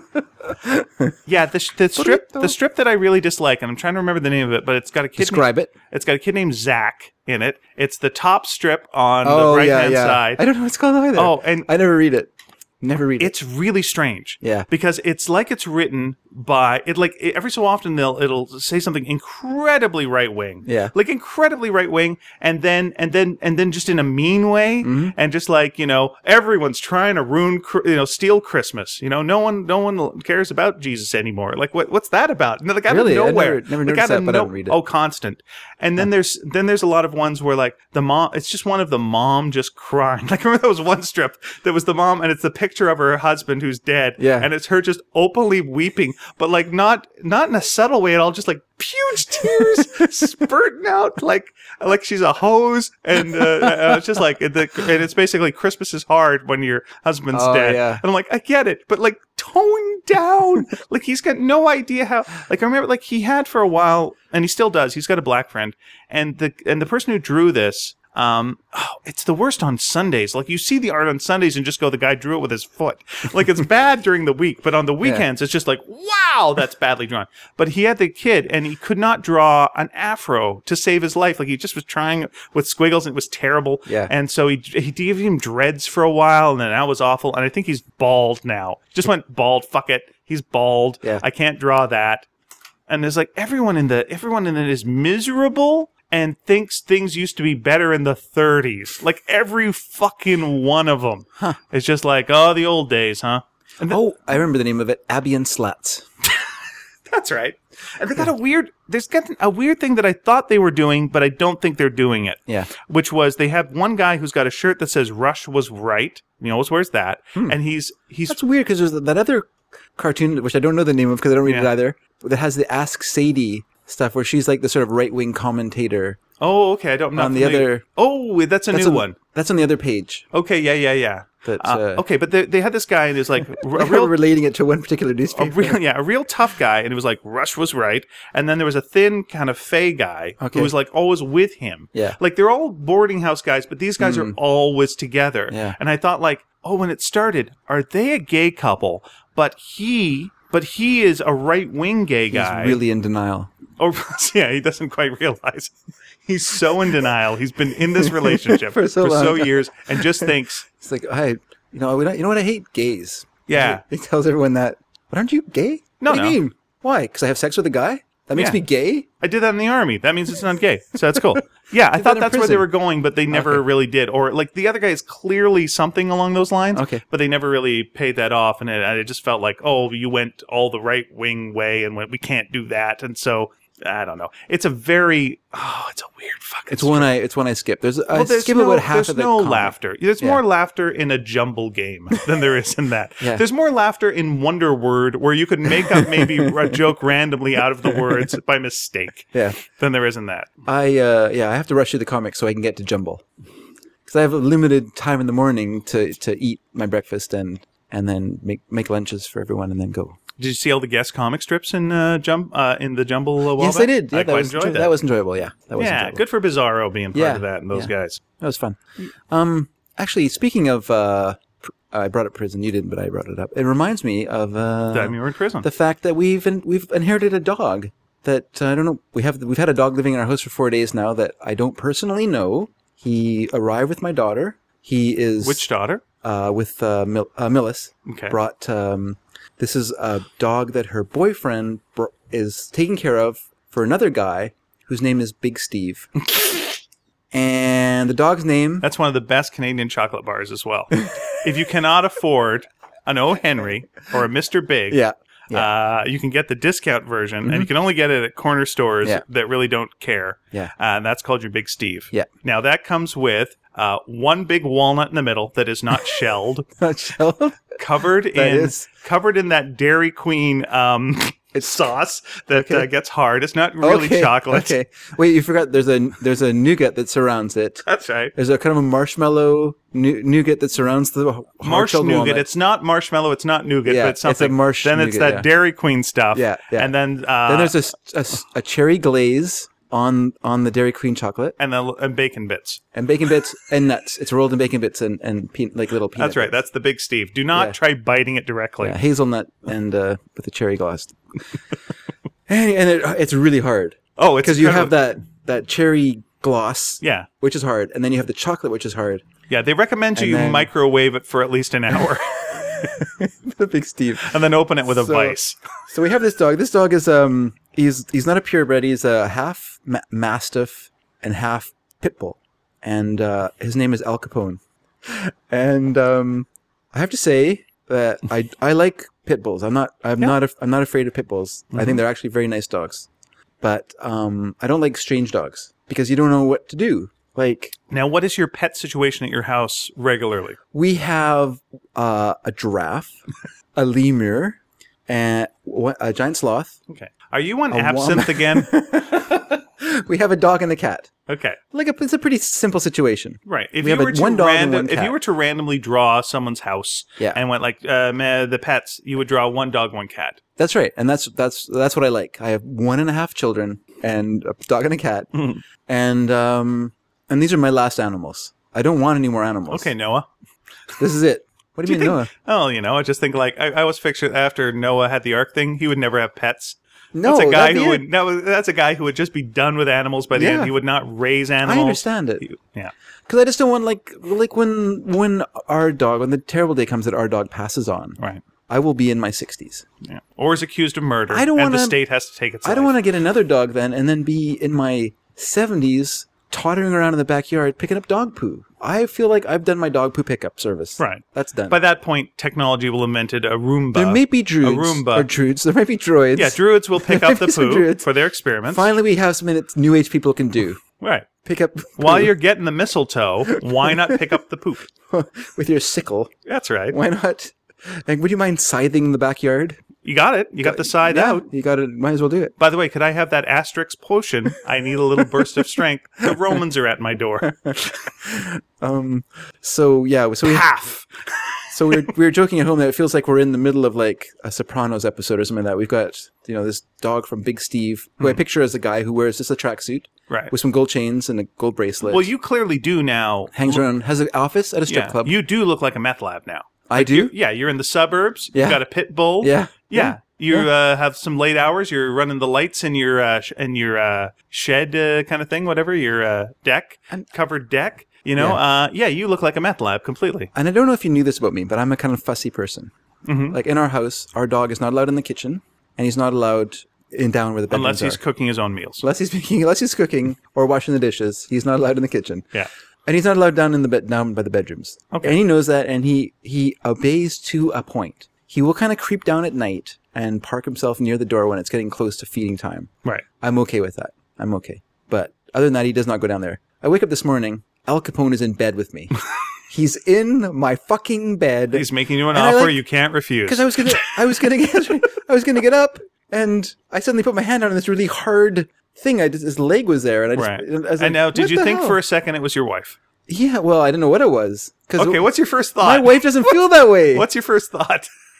B: Yeah, the, sh- the strip,
A: Burrito.
B: the strip that I really dislike, and I'm trying to remember the name of it, but it's got a kid.
A: Describe it.
B: It's got a kid named Zach in it. It's the top strip on
A: Oh
B: the right
A: yeah,
B: hand
A: yeah.
B: side.
A: I don't know what it's called either.
B: Oh, and
A: I never read it. Never read it.
B: it's really strange.
A: Yeah.
B: Because it's like it's written by it. Like it, every so often they'll it'll say something incredibly right wing.
A: Yeah.
B: Like incredibly right wing, and then and then and then just in a mean way,
A: Mm-hmm.
B: and just like you know everyone's trying to ruin cr- you know steal Christmas. You know no one no one cares about Jesus anymore. Like what what's that about? No, like out
A: Really? I
B: of nowhere.
A: never- never
B: Like,
A: noticed
B: out of
A: that, but I don't read it.
B: Oh, constant. And then there's then there's a lot of ones where like the mom. It's just one of the mom just crying. Like I remember there was one strip that was the mom, and it's the picture of her husband who's dead.
A: Yeah.
B: And it's her just openly weeping, but like not not in a subtle way at all. Just like huge tears spurting out, like like she's a hose, and uh, uh, it's just like the and it's basically Christmas is hard when your husband's
A: Oh,
B: dead.
A: yeah.
B: And I'm like, I get it, but like tone down. Like he's got no idea how. Like I remember, like he had for a while, and he still does. He's got a black friend, and the and the person who drew this. Um, oh, it's the worst on Sundays. Like you see the art on Sundays and just go, the guy drew it with his foot. Like it's bad during the week, but on the weekends it's just like, wow, that's badly drawn. But he had the kid and he could not draw an afro to save his life. Like he just was trying with squiggles and it was terrible.
A: Yeah.
B: And so he he gave him dreads for a while and then that was awful. And I think he's bald now. Just went bald. Fuck it. He's bald.
A: Yeah.
B: I can't draw that. And there's like everyone in the everyone in it is miserable and thinks things used to be better in the thirties. Like every fucking one of them.
A: Huh.
B: It's just like, oh, the old days, huh? And th-
A: Oh, I remember the name of it. Abby and Slats.
B: that's right. And they got a weird, there's got a weird thing that I thought they were doing, but I don't think they're doing it.
A: Yeah.
B: Which was they have one guy who's got a shirt that says Rush was right. He always wears that. And he's, he's,
A: That's weird because there's that other cartoon, which I don't know the name of because I don't read it
B: Yeah.
A: either, that has the Ask Sadie stuff where she's like the sort of right wing commentator.
B: oh, okay. I don't know.
A: On the other-
B: Oh, that's a
A: That's
B: new
A: on,
B: one.
A: That's on the other page.
B: Okay. Yeah, yeah, yeah.
A: That,
B: Uh,
A: uh,
B: okay. But they, they had this guy and there's like a
A: I'm
B: real,
A: relating it to one particular
B: a
A: newspaper.
B: real, yeah, a real tough guy, and it was like Rush was right, and then there was a thin kind of fey guy
A: Okay.
B: who was like always with him.
A: Yeah.
B: like they're all boarding house guys, but these guys are always together.
A: Yeah.
B: and I thought like, oh, when it started, are they a gay couple? But he, but he is a right wing gay
A: He's
B: guy.
A: really in denial.
B: Or yeah, he doesn't quite realize. He's so in denial. He's been in this relationship
A: For so long.
B: years, and just thinks,
A: It's like, I, you know, you know what? I hate gays.
B: yeah.
A: He tells everyone that. But aren't you gay?
B: No,
A: what do
B: no.
A: you mean? Why? Because I have sex with a guy? That makes
B: Yeah.
A: me gay?
B: I did that in the army. That means it's not gay. So that's cool. Yeah, I
A: Did
B: thought
A: that in
B: that's where they
A: prison.
B: were going, but they never
A: Okay.
B: really did. Or like the other guy is clearly something along those lines.
A: Okay.
B: But they never really paid that off, and it, and it just felt like, oh, you went all the right wing way, and went, we can't do that, and so I don't know. It's a very oh, it's a weird fucking.
A: It's one I it's one I skip. There's I
B: well, there's
A: skip
B: no,
A: about half
B: there's
A: of the
B: no
A: comic.
B: laughter. There's
A: Yeah.
B: more laughter in a jumble game than there is in that.
A: Yeah.
B: There's more laughter in Wonder Word, where you could make up maybe a joke randomly out of the words by mistake,
A: Yeah.
B: than there is in that.
A: I uh yeah, I have to rush through the comics so I can get to Jumble. Cuz I have a limited time in the morning to to eat my breakfast and and then make make lunches for everyone and then go.
B: Did you see all the guest comic strips in uh, jump uh, in the Jumble a while
A: Yes,
B: back?
A: I did. Yeah,
B: I
A: that
B: quite
A: was
B: enjoyed that.
A: that was enjoyable. Yeah, that was
B: yeah,
A: enjoyable.
B: good for Bizarro being part
A: Yeah,
B: of that and those
A: yeah.
B: guys.
A: That was fun. Um, actually, speaking of, uh, pr- I brought up prison. You didn't, but I brought it up. It reminds me of uh,
B: Time you were in prison.
A: the fact that we've in, we've inherited a dog. That uh, I don't know. We have we've had a dog living in our house for four days now. That I don't personally know. He arrived with my daughter. He is
B: Which daughter?
A: uh, with uh, Mil- uh, Millis.
B: Okay.
A: Brought. Um, this is a dog that her boyfriend br- is taking care of for another guy whose name is Big Steve. And the dog's name.
B: That's one of the best Canadian chocolate bars as well. If you cannot afford an O. Henry or a Mister Big,
A: Yeah.
B: uh, you can get the discount version, and you can only get it at corner stores
A: Yeah.
B: that really don't care.
A: Yeah.
B: Uh, and that's called your Big Steve.
A: Yeah.
B: Now, that comes with uh, one big walnut in the middle that is not shelled,
A: Not shelled.
B: covered in
A: is-
B: covered in that Dairy Queen um, sauce that
A: Okay.
B: uh, gets hard. It's not really
A: okay.
B: chocolate.
A: Okay. Wait, you forgot. There's a there's a nougat that surrounds it.
B: That's right.
A: There's a kind of a marshmallow nu- nougat that surrounds the hard
B: Marsh
A: shelled
B: nougat.
A: walnut.
B: It's not marshmallow. It's not nougat,
A: Yeah,
B: but
A: it's
B: it's
A: a
B: something.
A: marsh
B: then it's
A: nougat,
B: that
A: yeah.
B: Dairy Queen stuff.
A: Yeah, yeah.
B: And then uh,
A: Then there's a, s- a s- a cherry glaze on on the Dairy Queen chocolate
B: and then and bacon bits.
A: and bacon bits and nuts. It's rolled in bacon bits and and pe- like little peanut.
B: That's right.
A: bits.
B: That's the Big Steve. Do not
A: Yeah.
B: try biting it directly.
A: Yeah, hazelnut and uh, with the cherry glaze. and and it, it's really hard
B: Oh, it's
A: because you have
B: incredible.
A: that that cherry gloss,
B: Yeah,
A: which is hard, and then you have the chocolate, which is hard.
B: yeah. They recommend
A: And
B: you
A: then-
B: microwave it for at least an hour,
A: The Big Steve.
B: and then open it with a
A: So-
B: vice.
A: So we have this dog. This dog is um he's he's not a purebred. He's a half ma- mastiff and half pit bull, and uh, his name is Al Capone. And um, I have to say that I I like pit bulls. I'm not I'm not af- I'm not afraid of pit bulls. I think they're actually very nice dogs, but um I don't like strange dogs because you don't know what to do. Like
B: Now, what is your pet situation at your house regularly?
A: we have uh, a giraffe, a lemur, and wha- a giant sloth.
B: Okay. Are you on
A: A
B: absinthe
A: wom-
B: again?
A: We have a dog and a cat.
B: Okay.
A: Like a, it's a pretty simple situation.
B: Right. If
A: We
B: you
A: have a-
B: were to
A: one dog and
B: random,
A: one
B: if
A: cat.
B: you were to randomly draw someone's house
A: Yeah.
B: and went like uh, meh, the pets, you would draw one dog, one cat.
A: That's right, and that's that's that's what I like. I have one and a half children and a dog and a cat,
B: Mhm.
A: and um and these are my last animals. I don't want any more animals.
B: Okay, Noah.
A: This is it. What do you,
B: Do you
A: mean,
B: think-
A: Noah?
B: Oh, you know, I just think like I, I was pictured after Noah had the Ark thing, he would never have pets.
A: No,
B: that's a guy
A: that'd be
B: who
A: it.
B: would no. That's a guy who would just be done with animals by the
A: Yeah.
B: end. He would not raise animals.
A: I understand it.
B: He- yeah.
A: Because I just don't want like like when when our dog when the terrible day comes that our dog passes on,
B: Right.
A: I will be in my sixties.
B: Yeah. Or is accused of murder.
A: I don't
B: and the
A: wanna-
B: state has to take its
A: I don't
B: life.
A: want to get another dog then and then be in my seventies tottering around in the backyard picking up dog poo. I feel like I've done my dog poo pickup service.
B: Right.
A: That's done.
B: By that point, technology will have invented a Roomba.
A: there may be druids
B: Roomba.
A: or druids. There might be droids.
B: yeah, druids will pick up the
A: Maybe some
B: poo
A: druids.
B: for their experiments.
A: Finally, we have something that new age people can do.
B: Right.
A: Pick up
B: While
A: poo
B: you're getting the mistletoe, why not pick up the poop?
A: with your sickle.
B: That's right.
A: Why not? Like, would you mind scything the backyard?
B: You got it. You got the side
A: Yeah,
B: out.
A: You got to. Might as well do it.
B: By the way, could I have that Asterix potion? I need a little burst of strength. The Romans are at my door.
A: Um. So yeah. So we.
B: Half.
A: So we were, we were joking at home that it feels like we're in the middle of like a Sopranos episode or something like that. We've got, you know, this dog from Big Steve, who I picture as a guy who wears just a tracksuit
B: Right.
A: with some gold chains and a gold bracelet.
B: Well, you clearly do now.
A: hangs around, has an office at a strip
B: Yeah,
A: club.
B: you do look like a meth lab now.
A: I do?
B: You're- yeah, you're in the suburbs.
A: Yeah.
B: You've got a pit bull.
A: Yeah.
B: Yeah. You
A: Yeah.
B: Uh, have some late hours. You're running the lights in your uh, sh- in your uh, shed uh, kind of thing, whatever your uh, deck,
A: And-
B: covered deck. You know, yeah. Uh, yeah, you look like a meth lab completely.
A: And I don't know if you knew this about me, but I'm a kind of fussy person.
B: Mhm.
A: Like in our house, our dog is not allowed in the kitchen, and he's not allowed in down where the bedrooms
B: Unless he's
A: are.
B: cooking his own meals.
A: Unless he's making, unless he's cooking or washing the dishes, he's not allowed in the kitchen.
B: Yeah.
A: And he's not allowed down in the bed, down by the bedrooms.
B: Okay.
A: And he knows that, and he he obeys to a point. He will kind of creep down at night and park himself near the door when it's getting close to feeding time.
B: Right.
A: I'm okay with that. I'm okay. But other than that, he does not go down there. I wake up this morning. Al Capone is in bed with me. He's in my fucking bed.
B: He's making you an
A: And I
B: offer
A: like-
B: you can't refuse.
A: Because I was gonna, I was gonna get, I was gonna get up, and I suddenly put my hand on this really hard thing. I just, his leg was there, and I just,
B: Right.
A: I was like,
B: And now, did
A: "What
B: you
A: the
B: think
A: hell?"
B: for a second it was your wife?
A: Yeah, well, I didn't know what it was. 'Cause
B: Okay, what's your first
A: my
B: thought?
A: wife doesn't feel that way.
B: What's your first thought?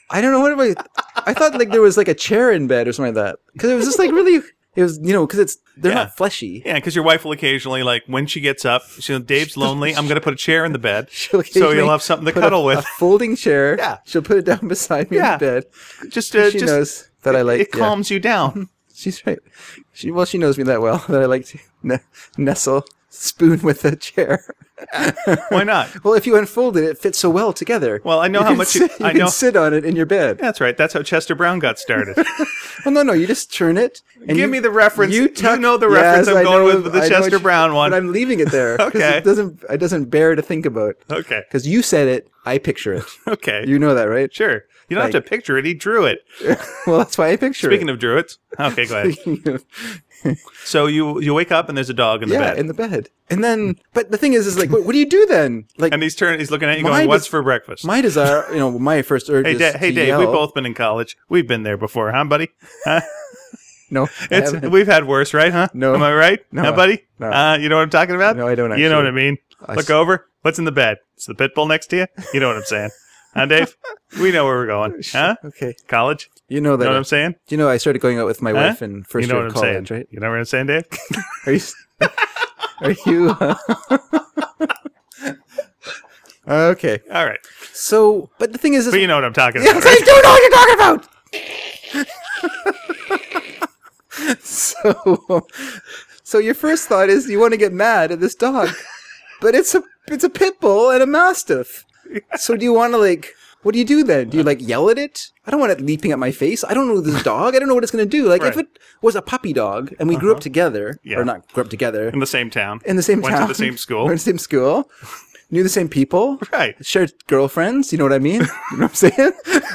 A: I don't know what am I. I thought like there was like a chair in bed or something like that because it was just like really. It was you know because it's they're
B: Yeah.
A: not fleshy.
B: Yeah, because your wife will occasionally, like, when she gets up, she'll, Dave's lonely, I'm going to put a chair in the bed
A: She'll
B: so
A: occasionally
B: you'll have something to
A: put
B: cuddle
A: a, a
B: with.
A: folding chair.
B: Yeah.
A: She'll put it down beside me
B: Yeah.
A: in bed.
B: Just, uh,
A: She
B: just
A: knows that I like.
B: It
A: yeah.
B: calms you down.
A: She's right. She well, she knows me that well that I like to ne- nestle, spoon with the chair.
B: Why not?
A: Well, if you unfold it, it fits so well together.
B: Well, I know
A: You
B: how
A: can
B: much
A: sit,
B: you,
A: you
B: I
A: can
B: know.
A: sit on it in your bed.
B: That's right. That's how Chester Brown got started.
A: Well, no, no, you just turn it. And
B: Give
A: you,
B: me the reference. You,
A: tuck-
B: know the
A: Yes,
B: reference I'm
A: I
B: going
A: know-
B: with with the
A: I know
B: Chester
A: what you-
B: Brown one.
A: But I'm leaving it there. 'cause
B: Okay.
A: It doesn't. It doesn't bear to think about.
B: Okay.
A: Because you said it, I picture it.
B: Okay.
A: You know that, right?
B: Sure. You don't have
A: Like-
B: to picture it. He drew it.
A: Well, that's why I picture
B: Speaking
A: it.
B: of druids. Okay, go ahead.
A: Speaking of.
B: So you you wake up and there's a dog in the
A: yeah,
B: bed.
A: in the bed. And then, but the thing is, is like, what, what do you do then? Like,
B: and he's turning. He's looking at you,
A: My
B: going, "What's
A: des-
B: for breakfast?"
A: my desire, you know, my first urge
B: hey,
A: is
B: da- hey,
A: to
B: Dave.
A: yell.
B: We've both been in college. We've been there before, huh, buddy? Huh?
A: No, I
B: It's
A: haven't.
B: we've had worse, right? Huh?
A: No.
B: Am I right?
A: No.
B: Huh, buddy?
A: No.
B: Uh, you know what I'm talking about?
A: No, I don't
B: You know what I
A: actually.
B: mean?
A: I
B: Look
A: s-
B: over. What's in the bed? It's the pit bull next to you. You know what I'm saying? Huh, Dave? We know where we're going. Huh?
A: Okay.
B: College?
A: You know that.
B: You know what I'm saying?
A: you know, I started going out with my
B: Huh?
A: wife in first
B: you know
A: year
B: what
A: of
B: I'm
A: college,
B: saying?
A: right?
B: You know what I'm saying, Dave?
A: Are you? Are you? Uh, okay.
B: All right.
A: So, but the thing is, is
B: But you know what I'm talking
A: yes,
B: about, right?
A: I do know what you're talking about. so, so your first thought is you want to get mad at this dog, but it's a it's a pit bull and a mastiff. So do you want to like? What do you do then? Do you like yell at it? I don't want it leaping at my face. I don't know this dog. I don't know what it's going to do. Like if
B: Right.
A: it was a puppy dog and we grew up together,
B: Yeah.
A: or not grew up together,
B: In the same town.
A: in the same
B: Went
A: town,
B: to the same school.
A: went to the same school, knew the same people,
B: Right.
A: shared girlfriends. You know what I mean? You know what I'm saying?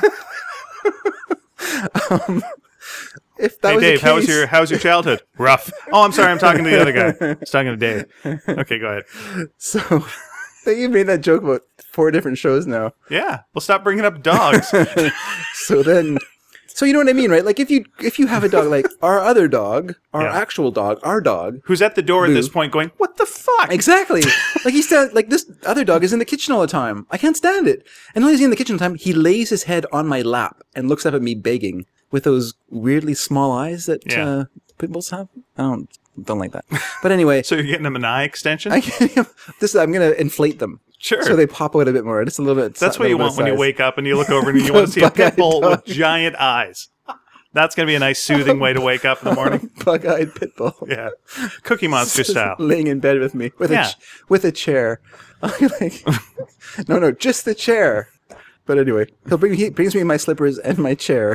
A: um, if that
B: Hey,
A: was
B: Dave,
A: the
B: how was
A: case-
B: your how was your childhood? Rough. Oh, I'm sorry. I'm talking to the other guy. I was talking to Dave. Okay, go ahead.
A: So, I think you made that joke about four different shows now.
B: Yeah. Well, stop bringing up dogs.
A: So then, so you know what I mean, right? Like if you if you have a dog like our other dog, our
B: Yeah.
A: actual dog, our dog.
B: Who's at the door at
A: Boo.
B: this point going, what the fuck?
A: Exactly. Like he's sta- like this other dog is in the kitchen all the time. I can't stand it. And when he's in the kitchen all the time, he lays his head on my lap and looks up at me begging with those weirdly small eyes that
B: Yeah.
A: uh, pit bulls have. I don't don't like that. But anyway,
B: So you're getting them an eye extension?
A: I can, this I'm gonna inflate them.
B: Sure.
A: So they pop out a bit more. Just a little bit.
B: That's
A: a
B: what you
A: little
B: want
A: bit
B: when
A: of
B: you
A: size.
B: wake up and you look over and you want to see a
A: Bug-eyed
B: pit bull
A: dog.
B: with giant eyes. That's going to be a nice soothing way to wake up in the morning.
A: Bug-eyed pit bull.
B: Yeah. Cookie Monster style.
A: Laying in bed with me with
B: Yeah.
A: a ch- with a chair. Like, no, no, just the chair. But anyway, he'll bring he brings me my slippers and my chair.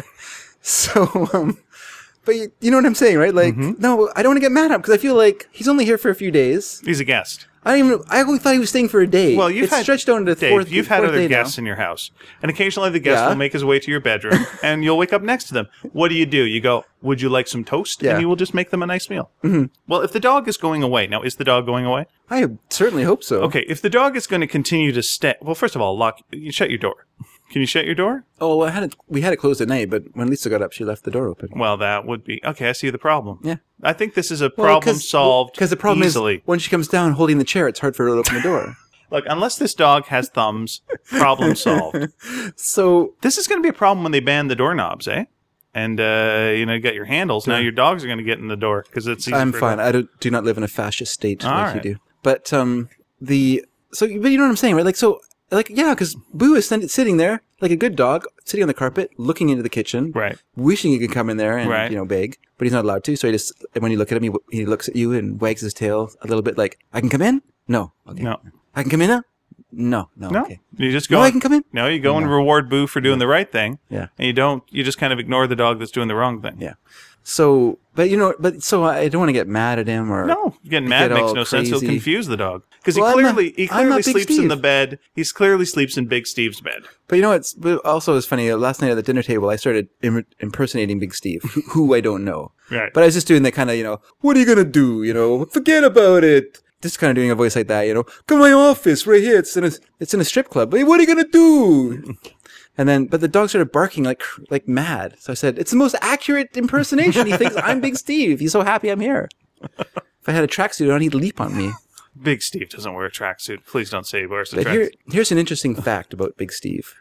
A: So, um, but you, you know what I'm saying, right? Like,
B: Mm-hmm.
A: no, I don't want to get mad at him because I feel like he's only here for a few days.
B: He's a guest.
A: I don't even. I only thought he was staying for a day.
B: Well, you've
A: it's
B: had
A: stretched down to
B: Dave,
A: fourth.
B: you've had
A: fourth
B: other
A: day
B: guests
A: now.
B: in your house, and occasionally the guest
A: Yeah.
B: will make his way to your bedroom, and you'll wake up next to them. What do you do? You go, "Would you like some toast?"
A: Yeah.
B: And you will just make them a nice meal. Mm-hmm. Well, if the dog is going away, now is the dog going away?
A: I certainly hope so.
B: Okay, if the dog is going to continue to stay, well, first of all, lock. You shut your door. Can you shut your door?
A: Oh, I had it. We had it closed at night, but when Lisa got up, she left the door open.
B: Well, that would be okay. I see the problem.
A: Yeah.
B: I think this is a problem solved
A: Because the problem
B: easily.
A: is when she comes down holding the chair, it's hard for her to open the door.
B: Look, unless this dog has thumbs, problem solved.
A: So
B: This is going to be a problem when they ban the doorknobs, eh? And uh, you know, you got your handles. Now your dogs are going to get in the door because it's. Easy
A: I'm
B: for
A: fine.
B: them.
A: I don't, do not live in a fascist state
B: All
A: like
B: right.
A: you do. But um, the so but you know what I'm saying, right? Like so, like yeah, because Boo is stand- sitting there like a good dog, sitting on the carpet, looking into the kitchen,
B: Right.
A: wishing he could come in there and
B: Right.
A: you know beg, but he's not allowed to. So he just when you look at him, he, w- he looks at you and wags his tail a little bit, like I can come in. No, okay.
B: No.
A: I can come in now. No, no,
B: No,
A: okay.
B: you just go.
A: No,
B: and-
A: I can come in.
B: No, you go and reward Boo for doing the right thing.
A: Yeah.
B: And you don't. You just kind of ignore the dog that's doing the wrong thing.
A: Yeah. So, but you know, but so I don't want to get mad at him or
B: No, getting mad
A: get
B: makes
A: all
B: no sense. It'll
A: crazy.
B: confuse the dog because
A: Well,
B: he
A: I'm not-
B: clearly he
A: I'm
B: clearly
A: not Big
B: sleeps in
A: Steve.
B: the bed. He's clearly sleeps in Big Steve's bed.
A: But you know what's but also is funny? uh, Last night at the dinner table, I started Im- impersonating Big Steve, who, who I don't know.
B: Right.
A: But I was just doing that kind of, you know, what are you gonna do? You know, forget about it. Just kind of doing a voice like that, you know. Come to my office right here. It's in a it's in a strip club. Hey, what are you gonna do? And then, but the dog started barking like like mad. So I said, "It's the most accurate impersonation. He thinks I'm Big Steve. He's so happy I'm here. If I had a tracksuit on, he'd leap on me."
B: Big Steve doesn't wear a tracksuit. Please don't say he wears a
A: But here,
B: tracksuit.
A: here's an interesting fact about Big Steve.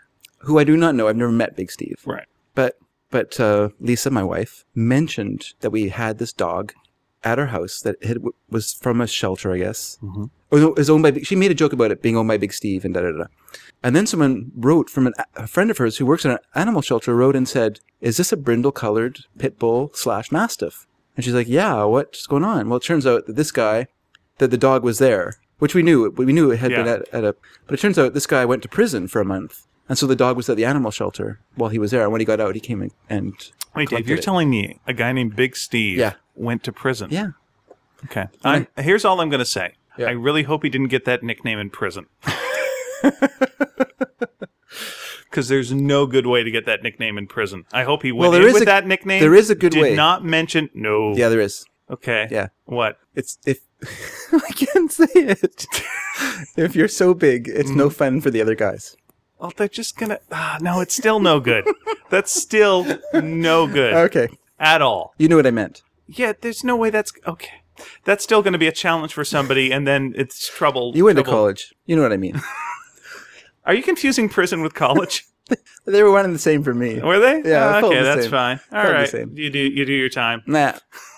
A: who I do not know. I've never met Big Steve.
B: Right.
A: But but uh, Lisa, my wife, mentioned that we had this dog at our house that had, was from a shelter, I guess. Mm-hmm. Or no, it was owned by. She made a joke about it being owned by Big Steve and da da da. And then someone wrote from an, a friend of hers who works in an animal shelter wrote and said, "Is this a brindle-colored pit bull slash mastiff?" And she's like, "Yeah, what's going on?" Well, it turns out that this guy, that the dog was there, which we knew. We knew it had
B: Yeah.
A: been at, at a. But it turns out this guy went to prison for a month. And so the dog was at the animal shelter while he was there. And when he got out, he came in and
B: Wait, Dave,
A: collected
B: you're
A: it.
B: telling me a guy named Big Steve
A: Yeah.
B: went to prison?
A: Yeah.
B: Okay. I'm, here's all I'm going to say.
A: Yeah.
B: I really hope he didn't get that nickname in prison. Because there's no good way to get that nickname in prison. I hope he went
A: Well, there
B: in
A: is
B: with
A: a-
B: that nickname.
A: there is a good
B: did
A: way.
B: not mention... No.
A: Yeah, there is.
B: Okay.
A: Yeah.
B: What?
A: It's if I can't say it. If you're so big, it's no fun for the other guys.
B: Well, they're just going to... Ah, no, it's still no good. That's still no good.
A: Okay.
B: At all.
A: You knew what I meant.
B: Yeah, there's no way that's... Okay. That's still going to be a challenge for somebody, and then it's trouble.
A: You went to
B: trouble.
A: college. You know what I mean.
B: Are you confusing prison with college?
A: They were one and the same for me.
B: Were they?
A: Yeah,
B: Oh,
A: it felt
B: okay,
A: the
B: that's
A: same.
B: fine. All
A: Felt the
B: right,
A: same.
B: you do you do your time.
A: Nah.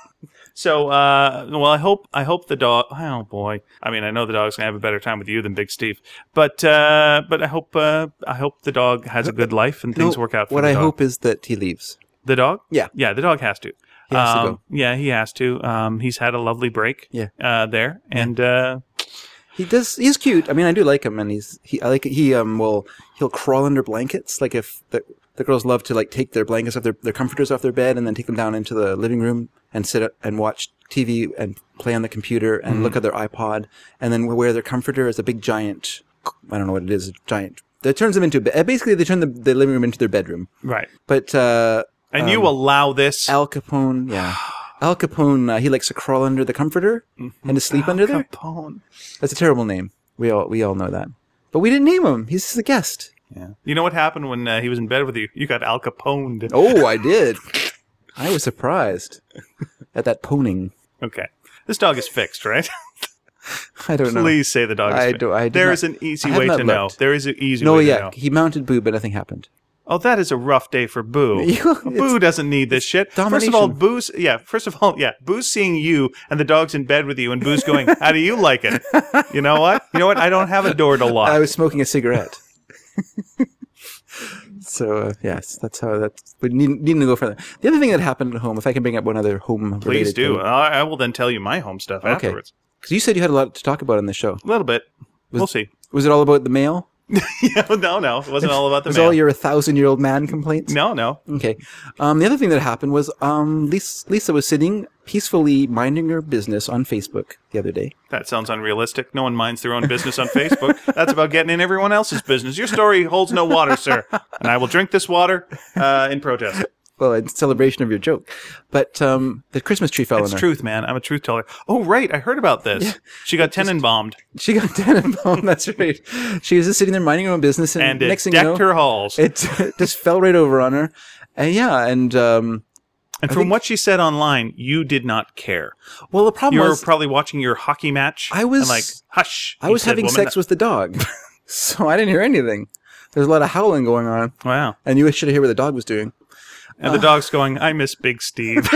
B: So, uh, well, I hope I hope the dog. Oh boy, I mean, I know the dog's gonna have a better time with you than Big Steve, but uh, but I hope uh, I hope the dog has a good life and things
A: No,
B: work out for
A: what
B: the
A: I
B: dog.
A: hope is that he leaves.
B: The dog?
A: Yeah.
B: Yeah, the dog has to.
A: He has to
B: Um,
A: go.
B: Yeah, he has to. Um, he's had a lovely break.
A: Yeah.
B: Uh, there and uh,
A: He does. He's cute. I mean, I do like him, and he's he. I like he. Um. Will he'll crawl under blankets. Like if the the girls love to like take their blankets off their their comforters off their bed and then take them down into the living room and sit up and watch T V and play on the computer and
B: Mm-hmm.
A: look at their iPod and then wear their comforter as a big giant. I don't know what it is. A giant. That turns them into a bed. Basically, they turn the, the living room into their bedroom.
B: right.
A: But uh,
B: And you allow this.
A: Al Capone, yeah. Al Capone, uh, he likes to crawl under the comforter and to sleep under there.
B: Capone.
A: That's a terrible name. We all we all know that. But we didn't name him. He's just a guest.
B: Yeah. You know what happened when uh, he was in bed with you? You got Al Caponed.
A: Oh, I did. I was surprised at that poning.
B: Okay. This dog is fixed, right?
A: I don't know.
B: Please say the dog is
A: I
B: fixed.
A: do- I did
B: There
A: not-
B: is an easy
A: I have
B: way
A: not
B: to know.
A: looked.
B: There is an easy
A: No,
B: way to
A: yeah,
B: know.
A: he mounted Boo, but nothing happened.
B: Oh, that is a rough day for Boo.
A: You-
B: Boo doesn't need this shit. First of all,
A: domination.
B: Boo's yeah. First of all, yeah. Boo's seeing you, and the dog's in bed with you, and Boo's going, "How do you like it?" You know what? You know what? I don't have a door to lock.
A: I was smoking a cigarette. So uh, yes, that's how that's. We need, need to go further. The other thing that happened at home, if I can bring up one other home.
B: Please do. I, I will then tell you my home stuff afterwards.
A: Because you said you had a lot to talk about on this show.
B: A little bit. we'll see.
A: Was it all about the mail?
B: yeah, no, no. It wasn't all about the
A: Was
B: mail.
A: all your a thousand year old man complaints?
B: No, no.
A: Okay. Um, the other thing that happened was um, Lisa, Lisa was sitting peacefully minding her business on Facebook the other day.
B: That sounds unrealistic. No one minds their own business on Facebook. That's about getting in everyone else's business. Your story holds no water, sir. And I will drink this water uh, in protest.
A: Well, in celebration of your joke. But um, the Christmas tree fell
B: It's
A: on her.
B: truth, man. I'm a truth teller. Oh, right. I heard about this. She got Tenenbaums
A: She got Tenenbaum, that's right. She was just sitting there minding her own business, and,
B: and it
A: next thing
B: decked
A: you know,
B: her halls.
A: it just fell right over on her. And yeah, and um,
B: and from what she said online, you did not care.
A: well, the problem
B: You were
A: was
B: probably watching your hockey match.
A: I was-
B: and like, hush.
A: I
B: he
A: was
B: said,
A: having
B: woman.
A: sex with the dog, so I didn't hear anything. There's a lot of howling going on,
B: Wow.
A: and you should hear what the dog was doing.
B: And the dog's going, I miss Big Steve.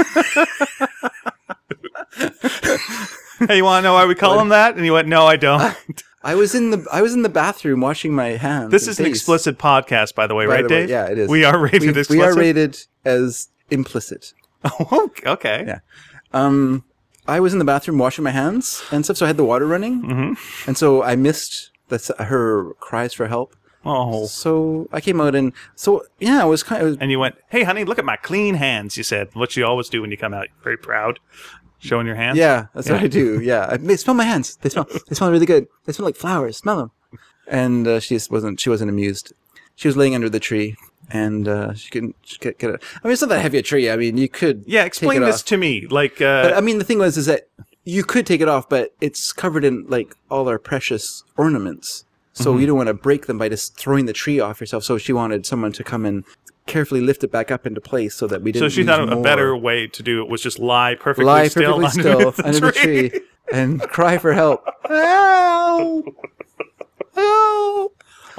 B: Hey, you want to know why we call him that? And he went, no, I don't.
A: I was in the I was in the bathroom washing my hands.
B: This
A: and
B: is an
A: face.
B: explicit podcast, by the way,
A: By
B: right,
A: the way,
B: Dave?
A: yeah, it is.
B: We are rated
A: We,
B: explicit.
A: we are rated as implicit.
B: Oh, okay.
A: Yeah. Um, I was in the bathroom washing my hands and stuff, so I had the water running, mm-hmm. and so I missed the, her cries for help.
B: Oh.
A: So I came out and so yeah, I was kind of
B: And you went, hey, honey, look at my clean hands, you said. What you always do when you come out. You're very proud. Showing your hands.
A: yeah, that's what I do. Yeah, I they smell my hands. They smell. They smell really good. They smell like flowers. Smell them. And uh, she just wasn't. She wasn't amused. She was laying under the tree, and uh, she couldn't she could get it. I mean, it's not that heavy a tree. I mean, you could.
B: Yeah,
A: take
B: explain
A: it
B: this
A: off.
B: to me. Like, uh,
A: But I mean, the thing was, is that you could take it off, but it's covered in like all our precious ornaments. So
B: Mm-hmm.
A: you don't want to break them by just throwing the tree off yourself. So she wanted someone to come and carefully lift it back up into place so that we didn't.
B: so she
A: lose
B: thought a
A: more.
B: better way to do it was just lie perfectly
A: lie
B: still,
A: perfectly still
B: underneath the
A: under the
B: tree.
A: tree and cry for help. Help! Help!
B: Well,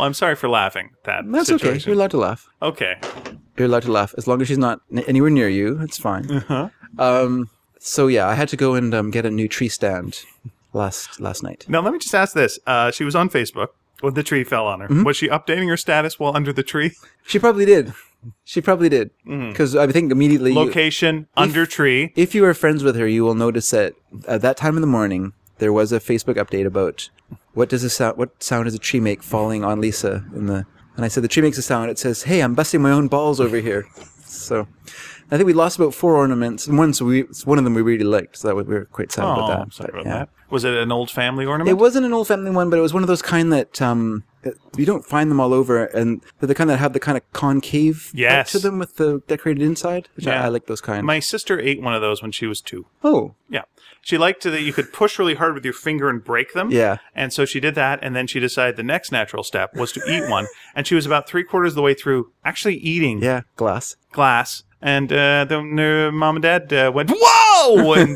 B: Well, I'm sorry for laughing at that
A: That's okay. You're
B: situation.
A: allowed to laugh.
B: Okay.
A: You're allowed to laugh as long as she's not n- anywhere near you. It's fine.
B: Uh-huh.
A: Um. So yeah, I had to go and um, get a new tree stand last last night.
B: Now, let me just ask this. Uh, she was on Facebook when the tree fell on her.
A: Mm-hmm.
B: Was she updating her status while under the tree?
A: She probably did. She probably did. Because I think immediately, you,
B: Location, under tree.
A: if you are friends with her, you will notice that at that time in the morning there was a Facebook update about what does a sound, what sound does a tree make falling on Lisa in the. And I said the tree makes a sound. It says, "Hey, I'm busting my own balls over here." So I think we lost about four ornaments, and one so we one of them we really liked, so that was, we were quite sad
B: Oh,
A: about that.
B: I'm sorry
A: But,
B: about
A: yeah.
B: that. Was it an old family ornament?
A: It wasn't an old family one, but it was one of those kind that um that you don't find them all over, and they're the kind that have the kind of concave part
B: Yes.
A: to them with the decorated inside. Which I,
B: Yeah.
A: I like those kind.
B: My sister ate one of those when she was two.
A: oh,
B: Yeah. She liked to that you could push really hard with your finger and break them.
A: Yeah.
B: And so she did that, and then she decided the next natural step was to eat one. And she was about three quarters of the way through actually eating
A: yeah, glass.
B: glass. And uh, then her mom and dad uh, went, whoa! And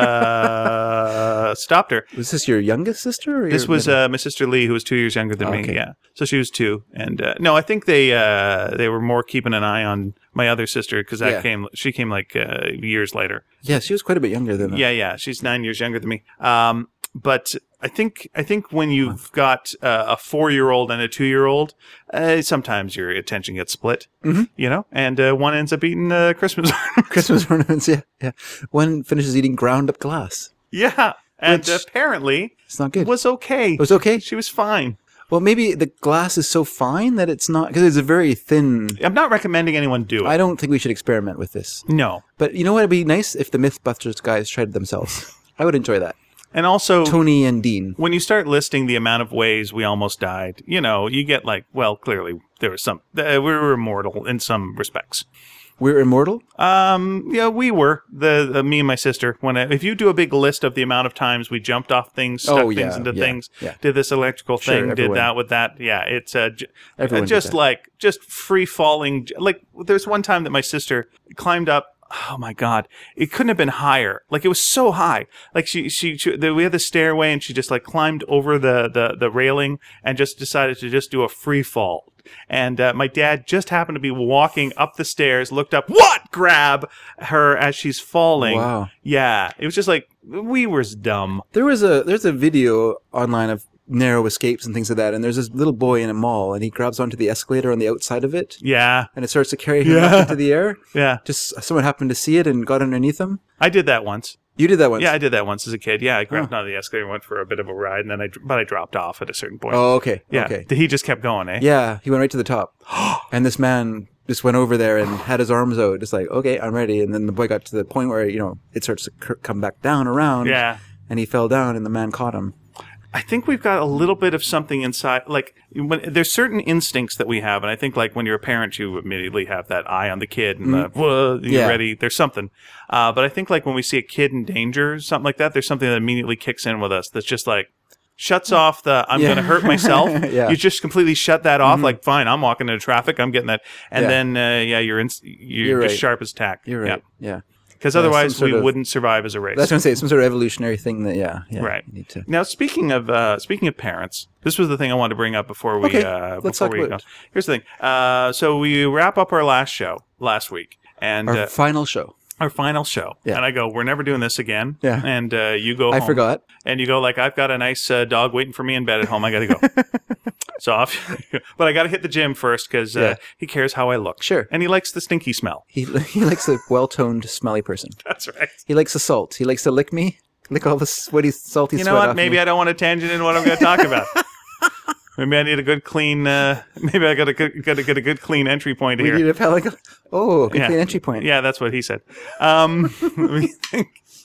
B: uh, stopped her.
A: Was this your youngest sister? Or
B: This
A: your
B: was
A: middle?
B: uh, my sister Lee, who was two years younger than
A: Oh,
B: me.
A: okay.
B: Yeah, so she was two, and uh, no, I think they uh, they were more keeping an eye on my other sister because that
A: Yeah.
B: came she came like uh, years later.
A: yeah, she was quite a bit younger than that.
B: Yeah, yeah, she's nine years younger than me. Um, but I think I think when you've got uh, a four year old and a two year old, uh, sometimes your attention gets split. Mm-hmm. You know, and uh, one ends up eating uh, Christmas ornaments.
A: Christmas ornaments. Yeah, yeah. One finishes eating ground up glass.
B: Yeah, and
A: Which-
B: apparently
A: It's not good.
B: was okay.
A: it was okay.
B: She was fine.
A: Well, maybe the glass is so fine that it's not because it's a very thin.
B: I'm not recommending anyone do it.
A: I don't think we should experiment with this.
B: no.
A: But you know what? It'd be nice if the MythBusters guys tried it themselves. I would enjoy that.
B: And also,
A: Tony and Dean.
B: when you start listing the amount of ways we almost died, you know, you get like, well, clearly there was some, uh, we were immortal in some respects.
A: We're immortal?
B: Um, yeah, we were the, the me and my sister. When I, if you do a big list of the amount of times we jumped off things, stuck
A: Oh, yeah,
B: things into
A: yeah,
B: things,
A: yeah.
B: did this electrical
A: Sure,
B: thing, did
A: everyone.
B: that with that, yeah, it's uh, j-
A: Everyone
B: uh,
A: did
B: just
A: that.
B: like just free falling. Like there's one time that my sister climbed up. Oh my God! It couldn't have been higher. Like it was so high. Like she, she, she the, we had the stairway, and she just like climbed over the the the railing and just decided to just do a free fall. And uh, my dad just happened to be walking up the stairs, looked up, what? Grab her as she's falling.
A: Wow.
B: Yeah, it was just like we were dumb.
A: There was a there's a video online of narrow escapes and things like that, and there's this little boy in a mall, and he grabs onto the escalator on the outside of it,
B: Yeah,
A: and it starts to carry him
B: Yeah.
A: up into the air.
B: yeah.
A: Just someone happened to see it and got underneath him.
B: I did that once.
A: You did that once.
B: Yeah, I did that once as a kid. Yeah, I grabbed onto the escalator and went for a bit of a ride, and then I, but I dropped off at a certain point.
A: Oh, okay.
B: yeah.
A: Okay.
B: He just kept going, eh?
A: Yeah, he went right to the top, and this man just went over there and had his arms out, just like, okay, I'm ready. And then the boy got to the point where you know it starts to cur- come back down around.
B: Yeah.
A: And he fell down, and the man caught him.
B: I think we've got a little bit of something inside. Like when there's certain instincts that we have, and I think like when you're a parent, you immediately have that eye on the kid and the, whoa, you're
A: Yeah.
B: ready. There's something. Uh, but I think like when we see a kid in danger, something like that, there's something that immediately kicks in with us. That's just like shuts off the I'm
A: Yeah.
B: going to hurt myself.
A: Yeah.
B: You just completely shut that off. Like fine, I'm walking into traffic. I'm getting that, and
A: Yeah.
B: then uh, yeah, you're in, you're,
A: You're
B: just
A: right.
B: sharp as tack.
A: You're right. Yeah.
B: Because
A: Yeah,
B: otherwise
A: some sort
B: we
A: of-
B: wouldn't survive as a race.
A: That's what I'm saying. Some sort of evolutionary thing that, yeah, yeah.
B: Right.
A: You need to.
B: Now, speaking of uh, speaking of parents, this was the thing I wanted to bring up before we
A: Okay,
B: uh,
A: let's
B: before
A: talk
B: we
A: about
B: go.
A: it.
B: Here's the thing. Uh, so we wrap up our last show last week, and
A: Our
B: uh,
A: final show.
B: our final show.
A: Yeah.
B: And I go, we're never doing this again.
A: Yeah.
B: And uh, you go.
A: I
B: home,
A: forgot.
B: And you go like, I've got a nice uh, dog waiting for me in bed at home. I got to go. So off, but I got to hit the gym first because uh,
A: Yeah.
B: he cares how I look.
A: Sure.
B: And he likes the stinky smell.
A: He he likes a well-toned, smelly person.
B: That's right.
A: He likes the salt. He likes to lick me, lick all the sweaty, salty
B: You
A: sweat
B: know what?
A: off
B: Maybe
A: me.
B: I don't want to tangent in what I'm going to talk about. Maybe I need a good clean. Uh, maybe I got to got to get a good clean entry point
A: We
B: here.
A: need a pelican. Oh, good
B: Yeah.
A: clean entry point.
B: Yeah, that's what he said. Um, let me think.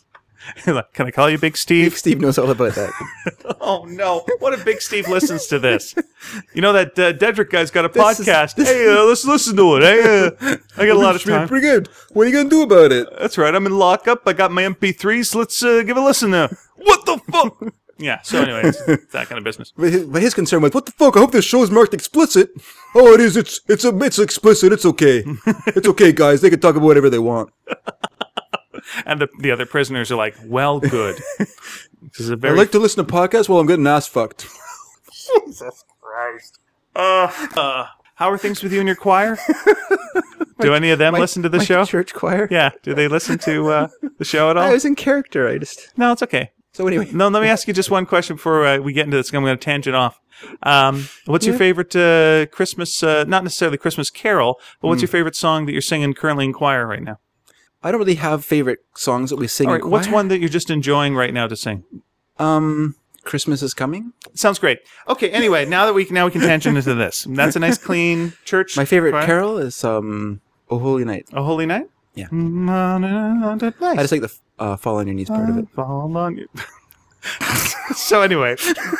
B: Can I call you Big Steve?
A: Steve knows all about that.
B: Oh no! What if Big Steve listens to this? You know that uh, Dedrick guy's got a
A: This is-
B: podcast. Hey, uh, let's listen to it. Hey, uh, I got a lot of time.
A: Pretty good. What are you gonna do about it?
B: That's right. I'm in lockup. I got my M P threes. Let's uh, give a listen now. What the fuck? Yeah. So, anyways, it's that kind of business.
A: But his, but his concern was, what the fuck? I hope this show's marked explicit. Oh, it is. It's it's a, it's explicit. It's okay. It's okay, guys. They can talk about whatever they want.
B: And the the other prisoners are like, "Well, good." This is a
A: I
B: very
A: like to listen to podcasts while I'm getting ass fucked.
B: Jesus Christ. Uh, uh, how are things with you and your choir? Do any of them
A: My-
B: listen to the
A: my
B: show?
A: church choir.
B: Yeah. Do they listen to uh, the show at all?
A: I was in character. I just.
B: No, it's okay.
A: So anyway.
B: No, let me ask you just one question before uh, we get into this. I'm going to tangent off. Um, what's your
A: Yeah.
B: favorite uh, Christmas, uh, not necessarily Christmas carol, but
A: Hmm.
B: what's your favorite song that you're singing currently in choir right now?
A: I don't really have favorite songs that we sing.
B: All
A: in
B: right, what's
A: choir.
B: one that you're just enjoying right now to sing?
A: Um, Christmas is coming.
B: Sounds great. Okay, anyway, now that we now we can tangent into this. That's a nice clean church.
A: My favorite
B: choir.
A: carol is um, "O Holy Night."
B: A Holy Night?
A: Yeah.
B: Nice.
A: I just like the uh, "Fall on Your Knees" part of it.
B: Fall on you. So anyway.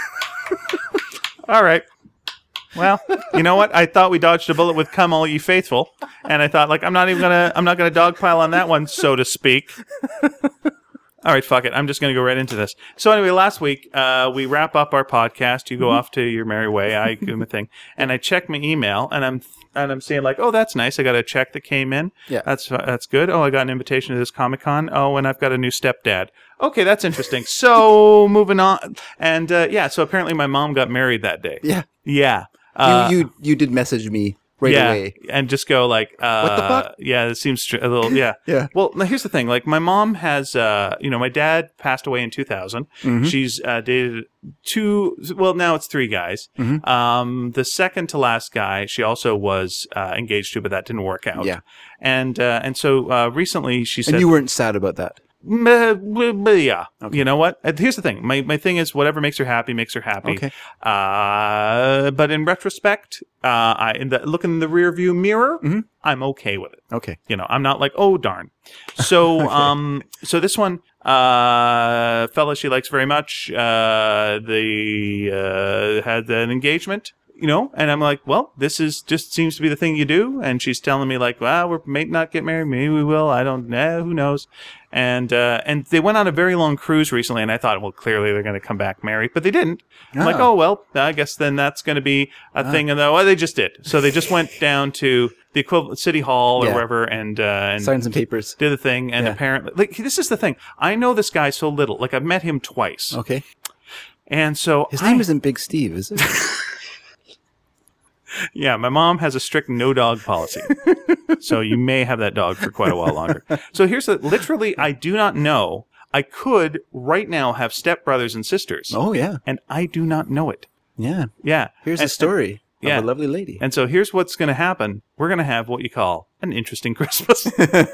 B: All right. Well, you know what? I thought we dodged a bullet with "Come All Ye Faithful," and I thought, like, I'm not even gonna, I'm not gonna dogpile on that one, so to speak. All right, fuck it. I'm just gonna go right into this. So anyway, last week uh, we wrap up our podcast. You go off to your merry way. I do my thing, and I check my email, and I'm and I'm seeing like, oh, that's nice. I got a check that came in.
A: Yeah.
B: that's that's good. Oh, I got an invitation to this Comic Con. Oh, and I've got a new stepdad. Okay, that's interesting. So moving on, and uh, yeah, so apparently my mom got married that day.
A: Yeah.
B: Yeah. Uh,
A: you you you did message me right
B: yeah,
A: away.
B: and just go like, uh,
A: What the fuck?
B: Yeah, it seems tr- a little, yeah.
A: Yeah.
B: Well, now here's the thing. Like, my mom has, uh, you know, my dad passed away in two thousand.
A: Mm-hmm.
B: She's uh, dated two, well, now it's three guys.
A: Mm-hmm.
B: Um, the second to last guy, she also was uh, engaged to, but that didn't work out.
A: Yeah.
B: And uh, and so uh, recently she said,
A: And you weren't sad about that.
B: "Meh, meh, meh, yeah. You know what? Uh, Here's the thing. My my thing is whatever makes her happy makes her happy.
A: Okay.
B: Uh, but in retrospect, uh, I in the looking in the rear view mirror,
A: Mm-hmm.
B: I'm okay with it.
A: Okay.
B: You know, I'm not like, oh darn. So um, so this one, uh, fella she likes very much. Uh, the uh had an engagement. You know, and I'm like, well, this is just seems to be the thing you do. And she's telling me like, well, we may not get married, maybe we will. I don't know, who knows. And uh, and they went on a very long cruise recently, and I thought, well, clearly they're going to come back married, but they didn't. I'm like,
A: Oh.
B: oh well, I guess then that's going to be a thing. And though, well, they just did. So they just went down to the equivalent city hall or
A: Yeah.
B: wherever, and uh, and
A: Sign some papers.
B: did the thing. And
A: Yeah.
B: apparently, like this is the thing. I know this guy so little. Like I've met him twice,
A: Okay.
B: and so
A: His
B: I-
A: name isn't Big Steve, is it?
B: Yeah, my mom has a strict no dog policy. So you may have that dog for quite a while longer. So here's the literally, I do not know. I could right now have stepbrothers and sisters,
A: Oh yeah.
B: and I do not know it.
A: Yeah.
B: Yeah.
A: Here's
B: and,
A: a story
B: yeah.
A: of a lovely lady.
B: And so here's what's going to happen. We're going to have what you call an interesting Christmas.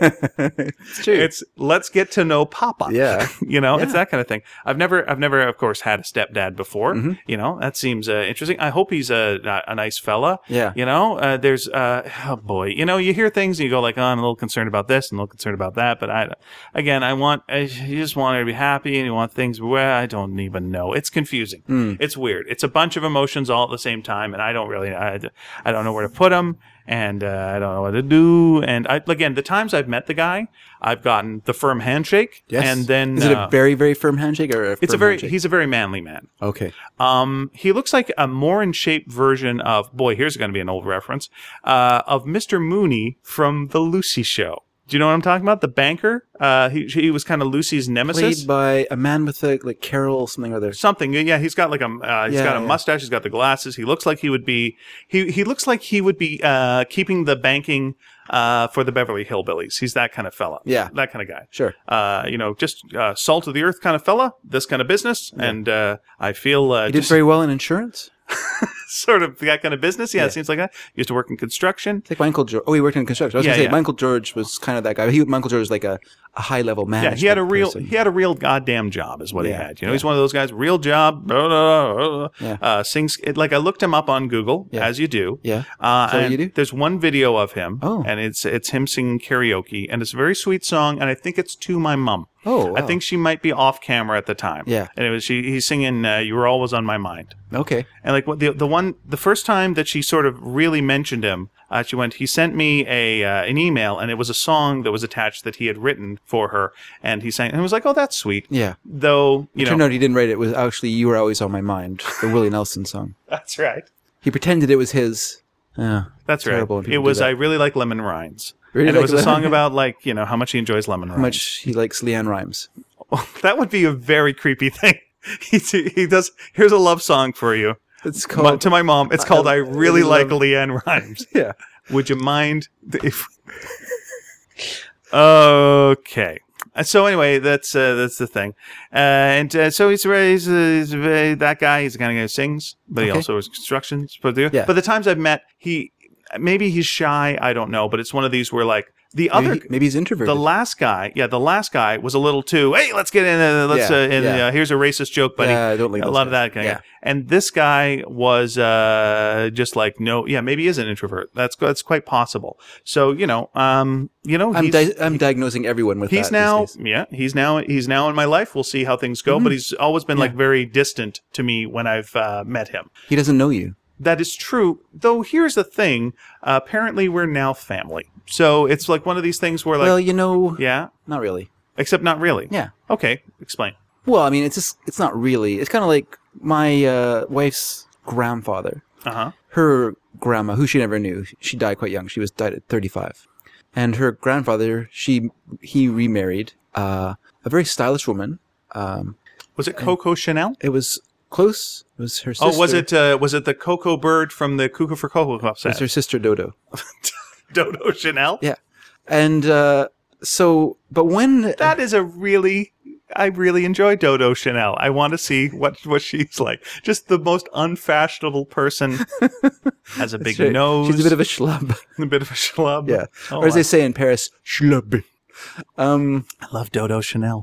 A: It's true.
B: It's let's get to know Papa.
A: Yeah.
B: You know, it's
A: Yeah.
B: that kind of thing. I've never, I've never, of course, had a stepdad before.
A: Mm-hmm.
B: You know, that seems uh, interesting. I hope he's a, a nice fella.
A: Yeah.
B: You know, uh, there's, uh, oh boy, you know, you hear things and you go like, oh, I'm a little concerned about this and a little concerned about that. But I, again, I want, I, you just want her to be happy and you want things where I don't even know. It's confusing.
A: Mm.
B: It's weird. It's a bunch of emotions all at the same time. And I don't really, I, I don't know where to put them. And uh, I don't know what to do. And I, again, the times I've met the guy, I've gotten the firm handshake.
A: Yes.
B: And then
A: is it
B: uh,
A: a very very firm handshake or a
B: it's a
A: firm
B: very
A: handshake?
B: he's a very manly man.
A: Okay.
B: Um, he looks like a more in shape version of boy. Here's going to be an old reference uh, of Mister Mooney from the Lucy Show. Do you know what I'm talking about? The banker. Uh, he he was kind of Lucy's nemesis.
A: Played by a man with a like Carol something or other.
B: Something, yeah. He's got like a uh, he's
A: Yeah,
B: got a
A: yeah.
B: mustache. He's got the glasses. He looks like he would be he he looks like he would be uh, keeping the banking uh, for the Beverly Hillbillies. He's that kind of fella.
A: Yeah.
B: that kind of guy.
A: Sure.
B: Uh, you know, just uh, salt of the earth kind of fella. This kind of business, and uh, I feel uh,
A: He did
B: just
A: very well in insurance.
B: sort of that kind of business. Yeah,
A: Yeah.
B: it seems like that. Used to work in construction.
A: It's like Michael George. Oh, he worked in construction. I was
B: Yeah,
A: gonna say
B: yeah.
A: Michael George was kind of that guy. He Michael George was like a, a high level
B: Yeah,
A: manager.
B: he had a real he had a real goddamn job is what he
A: Yeah,
B: had. You know,
A: yeah.
B: he's one of those guys, real job. Blah, blah, blah, blah,
A: Yeah.
B: uh, sings it, like I looked him up on Google,
A: Yeah.
B: as you do.
A: Yeah.
B: Uh,
A: Is that what
B: and
A: you do?
B: There's one video of him,
A: Oh.
B: and it's it's him singing karaoke, and it's a very sweet song, and I think it's to my mom.
A: Oh,
B: I
A: wow.
B: think she might be off camera at the time.
A: Yeah.
B: and it was she. He's singing uh, "You Were Always on My Mind."
A: Okay.
B: And like what the the one the first time that she sort of really mentioned him, uh, she went. He sent me a uh, an email, and it was a song that was attached that he had written for her, and he sang. And it was like, oh, that's sweet.
A: Yeah.
B: Though you
A: It turned
B: know,
A: out he didn't write it. It was actually "You Were Always on My Mind," the Willie Nelson song.
B: that's right.
A: He pretended it was his. Yeah.
B: That's
A: Terrible when
B: right.
A: people
B: It
A: do
B: was.
A: that.
B: I really like lemon rinds.
A: Really
B: and it
A: like
B: was a
A: lemon-
B: song about like you know how much he enjoys lemon
A: How
B: rinds.
A: much he likes Leanne Rhymes.
B: That would be a very creepy thing. he he does. Here's a love song for you.
A: It's
B: My-
A: called.
B: to my mom, it's called I,
A: I
B: Really
A: love-
B: Like Leanne Rhymes.
A: Yeah.
B: Would you mind if... Okay. Uh, So anyway, that's uh, that's the thing, uh, and uh, so he's, he's, uh, he's uh, that guy. He's the kind of guy who sings, but he
A: Okay.
B: also is construction. But the,
A: Yeah.
B: but the times I've met, he maybe he's shy. I don't know, but it's one of these where like the other.
A: Maybe, maybe he's introverted.
B: The last guy, yeah, the last guy was a little too. Hey, let's get in. Uh, let's.
A: Yeah,
B: uh, and,
A: yeah.
B: uh, here's a racist joke, buddy.
A: Yeah, I don't like
B: a
A: those
B: lot of
A: guys.
B: that kind
A: Yeah.
B: of. And this guy was uh, just like no, yeah, maybe he is an introvert. That's that's quite possible. So you know, um, you know,
A: I'm
B: he's,
A: di- I'm diagnosing everyone with
B: he's
A: that.
B: now,
A: these days.
B: yeah, he's now he's now in my life. We'll see how things go. But he's always been like very distant to me when I've uh, met him.
A: He doesn't know you.
B: That is true. Though here's the thing. Uh, apparently, we're now family. So it's like one of these things where like,
A: well, you know,
B: yeah,
A: not really.
B: except not really.
A: Yeah.
B: Okay, explain.
A: Well, I mean, it's just it's not really. It's kind of like my uh, wife's grandfather.
B: Uh huh.
A: Her grandma, who she never knew, she died quite young. She was died at thirty-five, and her grandfather, she he remarried uh, a very stylish woman. Um,
B: Was it Coco Chanel?
A: it was close. It was her sister.
B: Oh, was it uh, was it the Coco bird from the Cuckoo for Cocoa Puff
A: It was
B: set?
A: her sister Dodo.
B: Dodo Chanel?
A: Yeah, and uh, so, but when
B: That is a really, I really enjoy Dodo Chanel. I want to see what, what she's like. Just the most unfashionable person. Has a big
A: Right.
B: nose.
A: she's a bit of a schlub.
B: a bit of a schlub.
A: Yeah,
B: Oh,
A: or as
B: I,
A: they say in Paris, schlub. Um.
B: I love Dodo Chanel.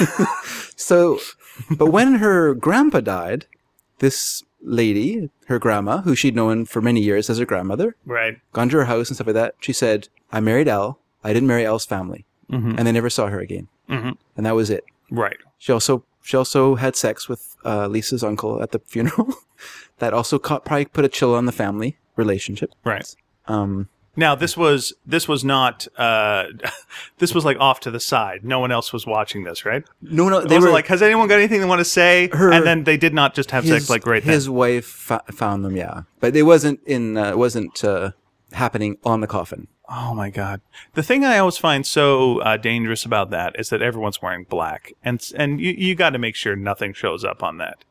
A: So, but when her grandpa died, this lady, her grandma, who she'd known for many years as her grandmother,
B: Right.
A: gone to her house and stuff like that. She said, I married Al. I didn't marry Al's family.
B: Mhm.
A: And they never saw her again.
B: Mhm.
A: And that was it.
B: Right.
A: She also she also had sex with uh, Lisa's uncle at the funeral. That also caught, probably put a chill on the family relationship.
B: Right.
A: Um,
B: Now this was this was not uh, this was like off to the side. No one else was watching this, right?
A: no, no,
B: They
A: they
B: was
A: were
B: like, has anyone got anything they want to say?
A: Her-
B: and then they did not just have
A: his,
B: sex like right
A: his
B: then.
A: wife fa- found them, yeah, but it wasn't in uh, it wasn't uh, happening on the coffin.
B: Oh my god! The thing I always find so uh, dangerous about that is that everyone's wearing black, and and you you got to make sure nothing shows up on that.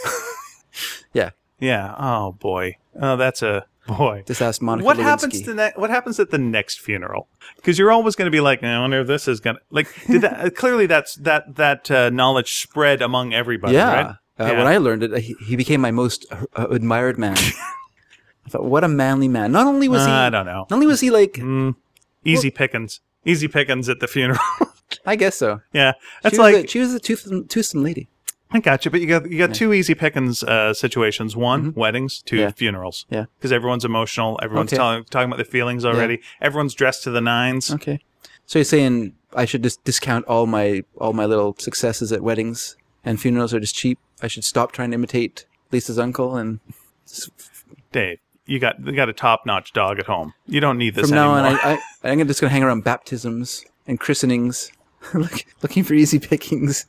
A: Yeah,
B: Yeah. Oh boy. Oh, that's a boy.
A: just ask Monica
B: What
A: Lewinsky.
B: happens to ne- What happens at the next funeral? Because you're always going to be like, I wonder if this is going to like. Did that uh, clearly that's that that uh, knowledge spread among everybody?
A: Yeah.
B: Right?
A: Uh, When I learned it, he, he became my most uh, admired man. I thought, what a manly man. Not only was
B: Uh,
A: he,
B: I don't know.
A: not only was he like,
B: Mm, easy pickings. Easy pickings at the funeral.
A: I guess so.
B: Yeah, that's
A: she was
B: like
A: a, she was a toothsome, toothsome lady.
B: I got you, but you got you got two easy pickings uh, situations. One, weddings. Two,
A: Mm-hmm. Yeah.
B: funerals.
A: Yeah.
B: Because everyone's emotional. Everyone's
A: Okay.
B: telling, talking about their feelings already. Everyone's dressed to the nines.
A: Okay. So you're saying I should just discount all my all my little successes at weddings and funerals are just cheap? I should stop trying to imitate Lisa's uncle and
B: Dave, you got you got a top notch dog at home. You don't need this
A: from now
B: anymore.
A: on, I, I, I'm just going to hang around baptisms and christenings, look, looking for easy pickings.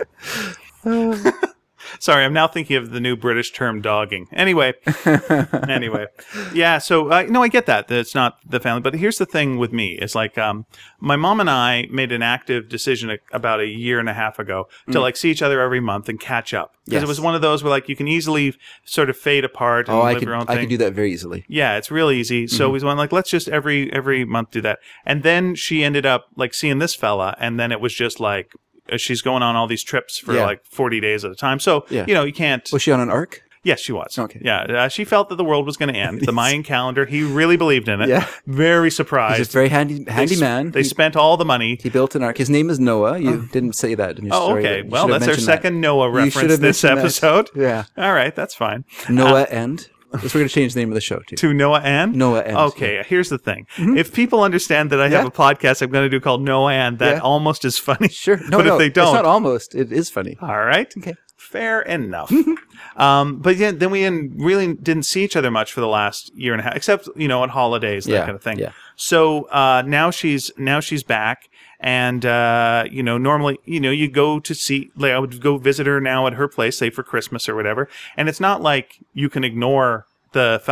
B: Sorry, I'm now thinking of the new British term dogging. Anyway, anyway, yeah. So uh, no, I get that. That it's not the family, but here's the thing with me: it's like um, my mom and I made an active decision a, about a year and a half ago to like see each other every month and catch up because
A: Yes.
B: it was one of those where like you can easily sort of fade apart and
A: Oh, I
B: live
A: could
B: your own
A: I
B: thing.
A: could do that very easily.
B: Yeah, it's real easy. So we went like, let's just every every month do that. And then she ended up like seeing this fella, and then it was just like uh, she's going on all these trips for
A: Yeah.
B: like forty days at a time. So
A: Yeah.
B: you know you can't.
A: Was she on an arc?
B: Yes, she was.
A: Okay.
B: Yeah, uh, she felt that the world was going to end. The Mayan calendar. He really believed in it.
A: Yeah.
B: Very
A: He's
B: surprised.
A: just very handy handy
B: They s-
A: man.
B: They
A: he,
B: spent all the money.
A: he built an ark. His name is Noah. You didn't say that in your
B: Oh,
A: story.
B: okay.
A: but you
B: Well,
A: should have
B: that's our
A: mentioned that.
B: second Noah
A: You should
B: reference
A: have
B: this
A: mentioned that.
B: episode.
A: Yeah.
B: All right, that's fine.
A: Noah and. So we're going to change the name of the show too.
B: To Noah and?
A: Noah and.
B: Okay, here's the thing. If people understand that I have
A: Yeah.
B: a podcast I'm going to do called Noah and, that
A: Yeah.
B: almost is funny.
A: Sure. No,
B: but
A: no.
B: if they don't,
A: It's not almost. It is funny.
B: all right.
A: Okay.
B: Fair enough. um, but yeah, then we didn't, really didn't see each other much for the last year and a half, except you know on holidays, that
A: Yeah,
B: kind of thing.
A: yeah.
B: So uh, now she's now she's back, and uh, you know normally you know you go to see like I would go visit her now at her place, say for Christmas or whatever, and it's not like you can ignore the fella.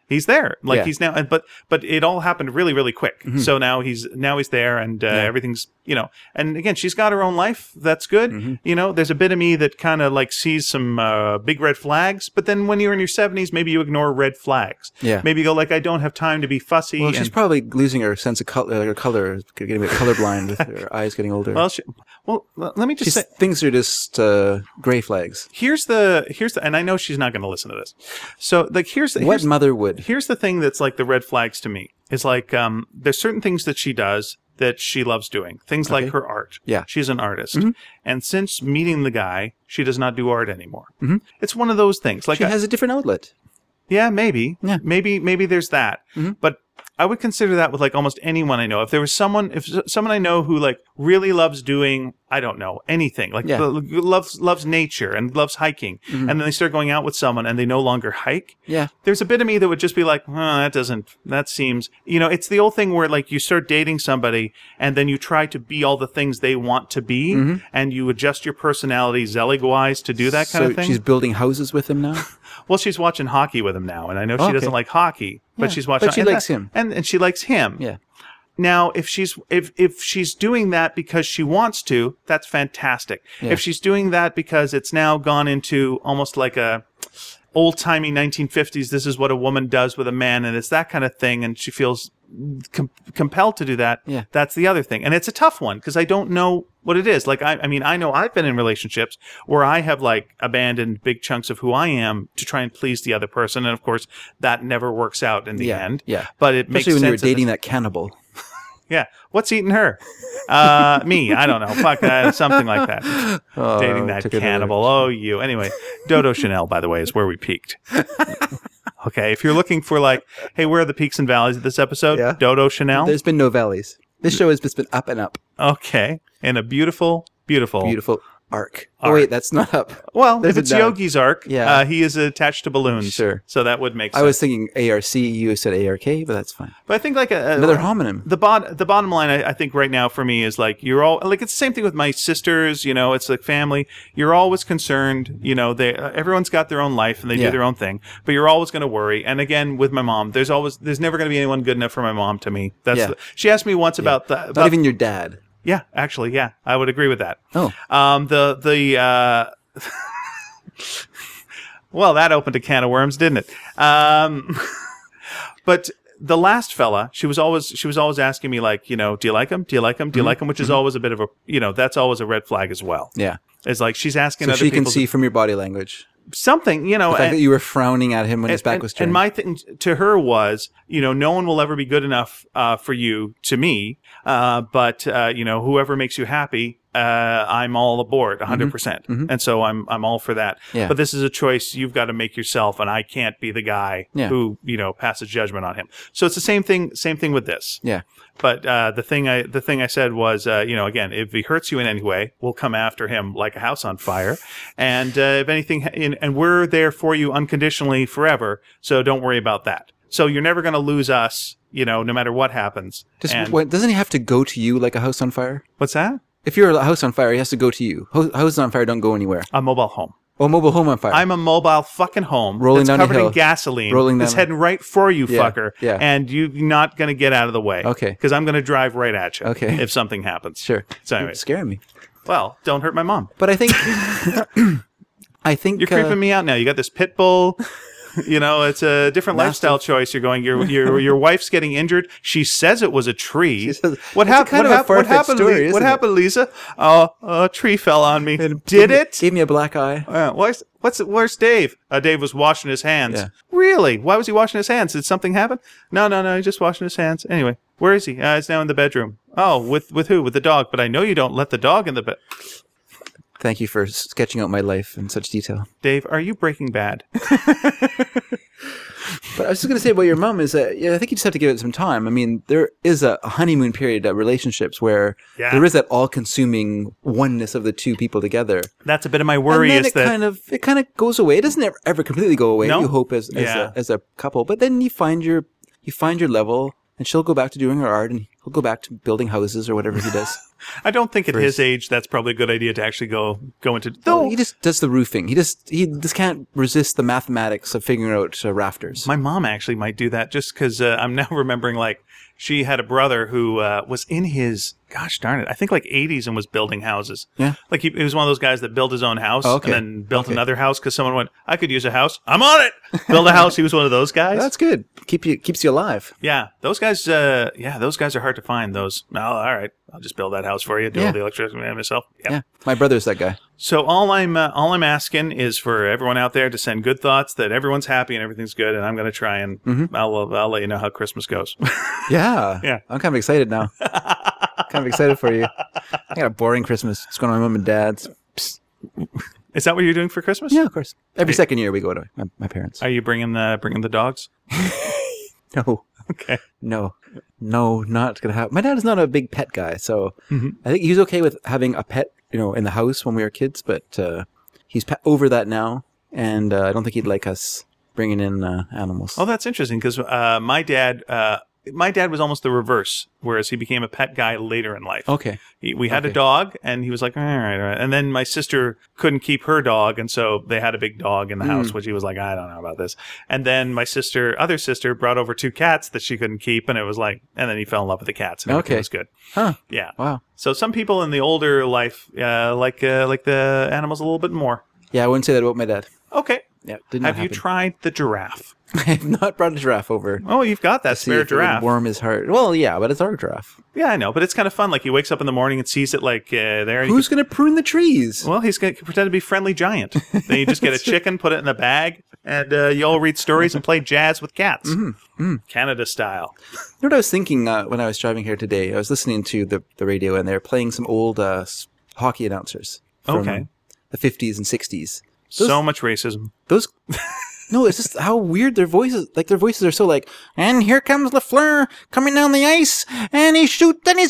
B: he's there. Like
A: Yeah.
B: he's now, and but but it all happened really, really quick.
A: Mm-hmm.
B: So now he's now he's there, and uh, everything's you know. And again, she's got her own life. That's good.
A: Mm-hmm.
B: You know, there's a bit of me that kind of like sees some uh, big red flags. But then when you're in your seventies, maybe you ignore red flags.
A: Yeah.
B: Maybe you go like, I don't have time to be fussy.
A: Well, she's
B: and,
A: probably losing her sense of color, like her color, getting a bit colorblind with her eyes getting older.
B: well, she, well, l- let me just
A: She's,
B: say.
A: things are just uh, gray flags.
B: Here's the here's the, and I know she's not going to listen to this. So like here's the
A: What
B: here's,
A: mother would?
B: here's the thing that's like the red flags to me is like um there's certain things that she does that she loves doing. Things like
A: Okay.
B: her art.
A: Yeah.
B: She's an artist.
A: Mm-hmm.
B: And since meeting the guy, she does not do art anymore. Mm-hmm. It's one of those things. Like
A: She
B: I-
A: has a different outlet.
B: yeah, maybe.
A: Yeah.
B: Maybe maybe there's that.
A: Mm-hmm.
B: But I would consider that with like almost anyone I know. If there was someone if s- someone I know who like really loves doing, I don't know, anything. Like
A: Yeah.
B: lo- loves loves nature and loves hiking,
A: Mm-hmm.
B: and then they start going out with someone and they no longer hike.
A: Yeah.
B: There's a bit of me that would just be like, oh, that doesn't, that seems, you know, it's the old thing where like you start dating somebody and then you try to be all the things they want to be and you adjust your personality Zelig-wise to do that kind
A: so
B: of thing.
A: she's building houses with him now?
B: Well, she's watching hockey with him now, and I know she
A: Okay.
B: doesn't like hockey, but
A: Yeah,
B: she's watching.
A: but she
B: and
A: likes
B: that-
A: him.
B: and and she likes him.
A: Yeah.
B: Now, if she's if if she's doing that because she wants to, that's fantastic.
A: Yeah.
B: If she's doing that because it's now gone into almost like a old-timey nineteen fifties, this is what a woman does with a man, and it's that kind of thing, and she feels com- compelled to do that,
A: Yeah.
B: that's the other thing. And it's a tough one because I don't know what it is. Like, I, I mean, I know I've been in relationships where I have, like, abandoned big chunks of who I am to try and please the other person. And, of course, that never works out in the
A: Yeah,
B: end.
A: yeah.
B: But it
A: Especially
B: makes
A: when
B: sense.
A: you were
B: at the-
A: dating that cannibal.
B: yeah. What's eating her? Uh, me. I don't know. Fuck that. Something like that.
A: Oh,
B: Dating that
A: took another-
B: cannibal. Oh, you. Anyway, Dodo Chanel, by the way, is where we peaked. Okay. If you're looking for like, hey, where are the peaks and valleys of this episode?
A: Yeah.
B: Dodo Chanel.
A: There's been no valleys. This show has just been up and up.
B: Okay. And a beautiful, beautiful.
A: Beautiful arc. Oh,
B: Arc.
A: wait, that's not up.
B: Well,
A: There's
B: if it's
A: a down.
B: Yogi's arc,
A: Yeah.
B: uh, he is attached to balloons.
A: Sure.
B: So that would make sense.
A: I was thinking A R C. You said A R K, but that's fine.
B: But I think like a, a-
A: Another homonym.
B: The bot, the bottom line, I, I think right now for me is like you're all like it's the same thing with my sisters. You know, it's like family. You're always concerned. You know, they uh, everyone's got their own life and they
A: Yeah.
B: do their own thing. But you're always going to worry. And again, with my mom, there's always there's never going to be anyone good enough for my mom to me. That's
A: Yeah.
B: the, she asked me once about the about,
A: Not even your dad.
B: yeah, actually, yeah, I would agree with that.
A: Oh.
B: Um, the the uh, well, that opened a can of worms, didn't it? Um, but the last fella, she was always she was always asking me like, you know, do you like him? Do you like him? Do you like him? Which is always a bit of a, you know, that's always a red flag as well.
A: Yeah.
B: It's like she's asking
A: So
B: other
A: she can
B: people
A: see from your body language.
B: something, you know.
A: The fact
B: and-
A: that you were frowning at him when his back
B: and,
A: was turned.
B: and my thing to her was, you know, no one will ever be good enough uh, for you to me, uh, but uh, you know, whoever makes you happy, uh, I'm all aboard, one hundred percent. And so I'm I'm all for that.
A: Yeah.
B: But this is a choice you've got to make yourself, and I can't be the guy
A: Yeah.
B: who you know passes judgment on him. So it's the same thing. Same thing with this.
A: yeah.
B: But uh, the thing I the thing I said was, uh, you know, again, if he hurts you in any way, we'll come after him like a house on fire. And uh, if anything, and, and we're there for you unconditionally forever. So don't worry about that. So you're never going to lose us, you know, no matter what happens.
A: Just,
B: And-
A: what, doesn't he have to go to you like a house on fire?
B: what's that?
A: If you're a house on fire, he has to go to you. Ho- Houses on fire don't go anywhere.
B: A mobile home.
A: Oh, mobile home on fire.
B: I'm a mobile fucking home
A: Rolling
B: that's
A: down a
B: covered
A: hill.
B: in gasoline.
A: Rolling
B: that's
A: down a-
B: heading right for you,
A: Yeah,
B: fucker.
A: yeah.
B: And you're not going to get out of the way.
A: Okay.
B: Because I'm going to drive right at you.
A: Okay.
B: If something happens.
A: Sure.
B: So
A: You're
B: anyway,
A: scaring me.
B: well, don't hurt my mom.
A: But I think, I think
B: You're creeping
A: uh,
B: me out now. You got this pit bull. You know, it's a different lifestyle choice. You're going. Your your your wife's getting injured. She says it was a tree.
A: She says-
B: what
A: That's
B: happened?
A: kind
B: What,
A: of a
B: hap- what
A: far-fetched
B: happened?
A: story,
B: Li-
A: isn't
B: what
A: it?
B: happened, Lisa? Oh, a tree fell on me.
A: Gave
B: Did
A: me-
B: it?
A: Gave me a black eye.
B: Uh, what's what's where's Dave? Uh, Dave was washing his hands.
A: Yeah.
B: Really? Why was he washing his hands? Did something happen? No, no, no. He's just washing his hands. Anyway, where is he? Uh, he's now in the bedroom. Oh, with with who? With the dog. But I know you don't let the dog in the bed.
A: Thank you for sketching out my life in such detail.
B: Dave, are you Breaking Bad?
A: But I was just going to say about your mom is that, yeah, I think you just have to give it some time. I mean, there is a honeymoon period of relationships where
B: Yeah.
A: there is that all-consuming oneness of the two people together.
B: That's a bit of my worry.
A: and then
B: Is
A: it
B: that
A: kind of it kind of goes away. It doesn't ever, ever completely go away.
B: No.
A: You hope as as,
B: Yeah.
A: a, as a couple, but then you find your you find your level, and she'll go back to doing her art, and he'll he'll go back to building houses or whatever he does.
B: I don't think at
A: For
B: his
A: his-
B: age that's probably a good idea to actually go go into.
A: No,
B: Though
A: he just does the roofing. He just he just can't resist the mathematics of figuring out uh, rafters.
B: my mom actually might do that just because uh, I'm now remembering like she had a brother who uh, was in his gosh darn it, I think like eighties and was building houses.
A: Yeah.
B: Like he, he was one of those guys that built his own house
A: Oh, okay.
B: and then built
A: Okay.
B: another house because someone went, I could use a house. I'm on it. Build a house. He was one of those guys.
A: That's good. Keep you keeps you alive.
B: Yeah, those guys. Uh, yeah, those guys are hard to find. Those. Oh, all right, I'll just build that house for you. Do
A: Yeah.
B: all the electricity myself. Yeah.
A: Yeah, my brother's that guy.
B: So all I'm uh, all I'm asking is for everyone out there to send good thoughts that everyone's happy and everything's good, and I'm going to try and
A: Mm-hmm.
B: I'll I'll let you know how Christmas goes.
A: Yeah,
B: Yeah.
A: I'm kind of excited now. kind of excited for you. I got a boring Christmas. It's going on my mom and dad's. Psst.
B: Is that what you're doing for Christmas?
A: Yeah, of course. Every second year we go to my, my parents.
B: Are you bringing the bringing the dogs?
A: No,
B: Okay.
A: no, no, not gonna happen. My dad is not a big pet guy, so
B: Mhm.
A: I think he was okay with having a pet, you know, in the house when we were kids. But uh, he's pa- over that now, and uh, I don't think he'd like us bringing in uh, animals.
B: Oh, that's interesting because uh, my dad. Uh, my dad was almost the reverse, whereas he became a pet guy later in life.
A: Okay.
B: He, we had a
A: Okay.
B: dog, and he was like, all right, all right. And then my sister couldn't keep her dog, and so they had a big dog in the
A: Hmm.
B: house, which he was like, I don't know about this. And then my sister, other sister, brought over two cats that she couldn't keep, and it was like, and then he fell in love with the cats, and everything
A: Okay.
B: was good.
A: Huh.
B: Yeah.
A: Wow.
B: So some people in the older life uh, like uh, like the animals a little bit more.
A: Yeah, I wouldn't say that about my dad.
B: Okay.
A: Yeah, did not
B: Have you
A: happen.
B: tried the giraffe?
A: I have not brought a giraffe over.
B: Oh, you've got that
A: See
B: spare
A: if it would
B: giraffe.
A: warm his heart. Well, yeah, but it's our giraffe.
B: Yeah, I know, but it's kind of fun. Like he wakes up in the morning and sees it like uh, there. and he
A: Who's going to prune the trees?
B: Well, he's going to pretend to be friendly giant. Then you just get a chicken, put it in a bag, and uh, you all read stories and play jazz with cats.
A: Mm-hmm.
B: Canada style.
A: You know what I was thinking uh, when I was driving here today? I was listening to the, the radio, and they were playing some old uh, s- hockey announcers from
B: Okay.
A: the fifties and sixties. Those-
B: So much racism.
A: Those... No, it's just how weird their voices, like their voices are so like, and here comes Lafleur coming down the ice, and he shoots and he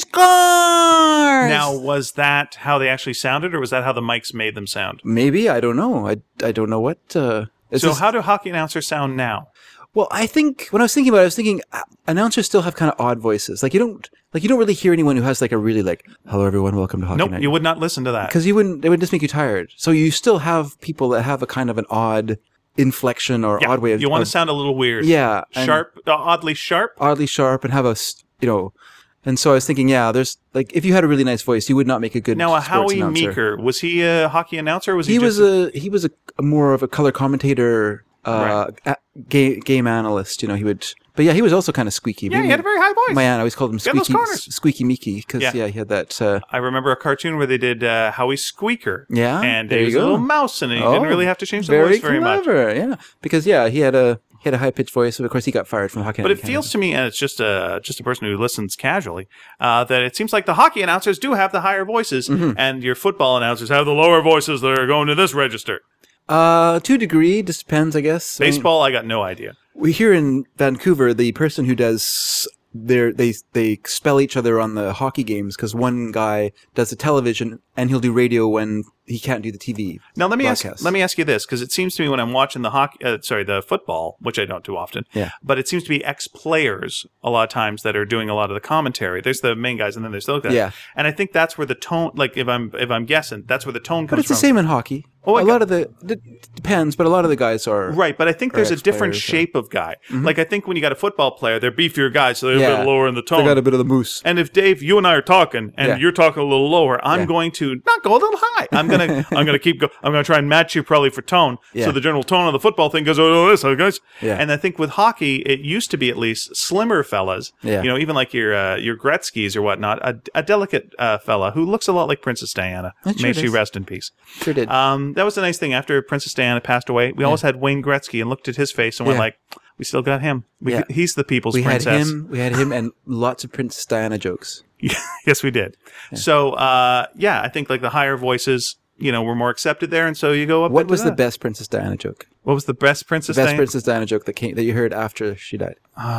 A: scores!
B: Now, was that how they actually sounded, or was that how the mics made them sound?
A: Maybe, I don't know. I, I don't know what... Uh, it's
B: So
A: just-
B: how do hockey announcers sound now?
A: Well, I think when I was thinking about it, I was thinking uh, announcers still have kind of odd voices. Like you don't, like you don't really hear anyone who has like a really like, "Hello, everyone, welcome to Hockey
B: Nope,
A: Night."
B: you would not listen to that.
A: Because you wouldn't, it would just make you tired. So you still have people that have a kind of an odd inflection or
B: Yeah,
A: odd way of,
B: you want
A: of-
B: to sound a little weird.
A: yeah, and
B: Sharp, uh, oddly sharp.
A: oddly sharp, and have a s- you know. And so I was thinking, yeah, there's like if you had a really nice voice, you would not make a good
B: Now, a
A: sports
B: Howie
A: announcer.
B: Meeker, was he a hockey announcer? Or was he,
A: He
B: just
A: was a he was a, a more of a color commentator, uh, a, game, game analyst. You know, he would. But yeah, he was also kind of squeaky.
B: Yeah, he had a very high voice.
A: My aunt always called him
B: Get those
A: Squeaky,
B: corners.
A: Squeaky Meeky because
B: Yeah.
A: yeah. he had that. Uh,
B: I remember a cartoon where they did uh, Howie Squeaker.
A: Yeah,
B: And
A: there
B: he
A: you
B: was a
A: go.
B: little mouse, and he
A: oh,
B: didn't really have to change the
A: very
B: voice very much.
A: clever, yeah, because yeah, he had a he had a high pitched voice. So of course, he got fired from Hockey
B: But
A: Night
B: it
A: in
B: feels
A: Canada.
B: to me, and it's just a just a person who listens casually, uh, that it seems like the hockey announcers do have the higher voices,
A: Mm-hmm.
B: and your football announcers have the lower voices that are going to this register.
A: uh, to a degree, just depends, I guess. I mean,
B: Baseball, I got no idea.
A: we here in Vancouver, the person who does their they they spell each other on the hockey games because one guy does the television and he'll do radio when he can't do the T V.
B: Now let me
A: broadcast.
B: ask let me ask you this, because it seems to me when I'm watching the hockey, uh, sorry, the football, which I don't do often,
A: Yeah.
B: but it seems to be ex-players a lot of times that are doing a lot of the commentary. There's the main guys, and then there's those guys.
A: Yeah.
B: And I think that's where the tone, like if I'm if I'm guessing, that's where the tone comes
A: But it's
B: from.
A: the same in hockey.
B: Oh, I
A: a
B: got-
A: lot of the it depends, but a lot of the guys are
B: Right, but I think there's a different
A: ex-players, or-
B: shape of guy. Like I think when you got a football player, they're beefier guys, so they're a
A: Yeah.
B: bit lower in the
A: They
B: tone.
A: got a bit of the moose.
B: And if Dave, you and I are talking, and
A: Yeah.
B: you're talking a little lower, I'm
A: Yeah.
B: going to not go a little high. I'm gonna, I'm gonna keep go. I'm gonna try and match you probably for tone.
A: Yeah.
B: So the general tone of the football thing goes, oh, this, oh, guys.
A: Yeah.
B: And I think with hockey, it used to be at least slimmer fellas.
A: Yeah.
B: You know, even like your uh, your Gretzky's or whatnot, a, a delicate uh, fella who looks a lot like Princess Diana.
A: That sure
B: May she
A: does.
B: rest in peace.
A: Sure did.
B: Um, that was the nice thing. After Princess Diana passed away, we always had Wayne Gretzky and looked at his face and went
A: Yeah.
B: like, "We still got him. We,
A: Yeah.
B: He's the people's
A: we had
B: princess."
A: him. We had him, and lots of Princess Diana jokes.
B: Yes, we did. So, uh, yeah, I think like the higher voices, you know, were more accepted there, and so you go up.
A: What
B: into
A: was the
B: that.
A: best Princess Diana joke?
B: What was the best Princess
A: Best
B: Diana?
A: Princess Diana joke that came that you heard after she died.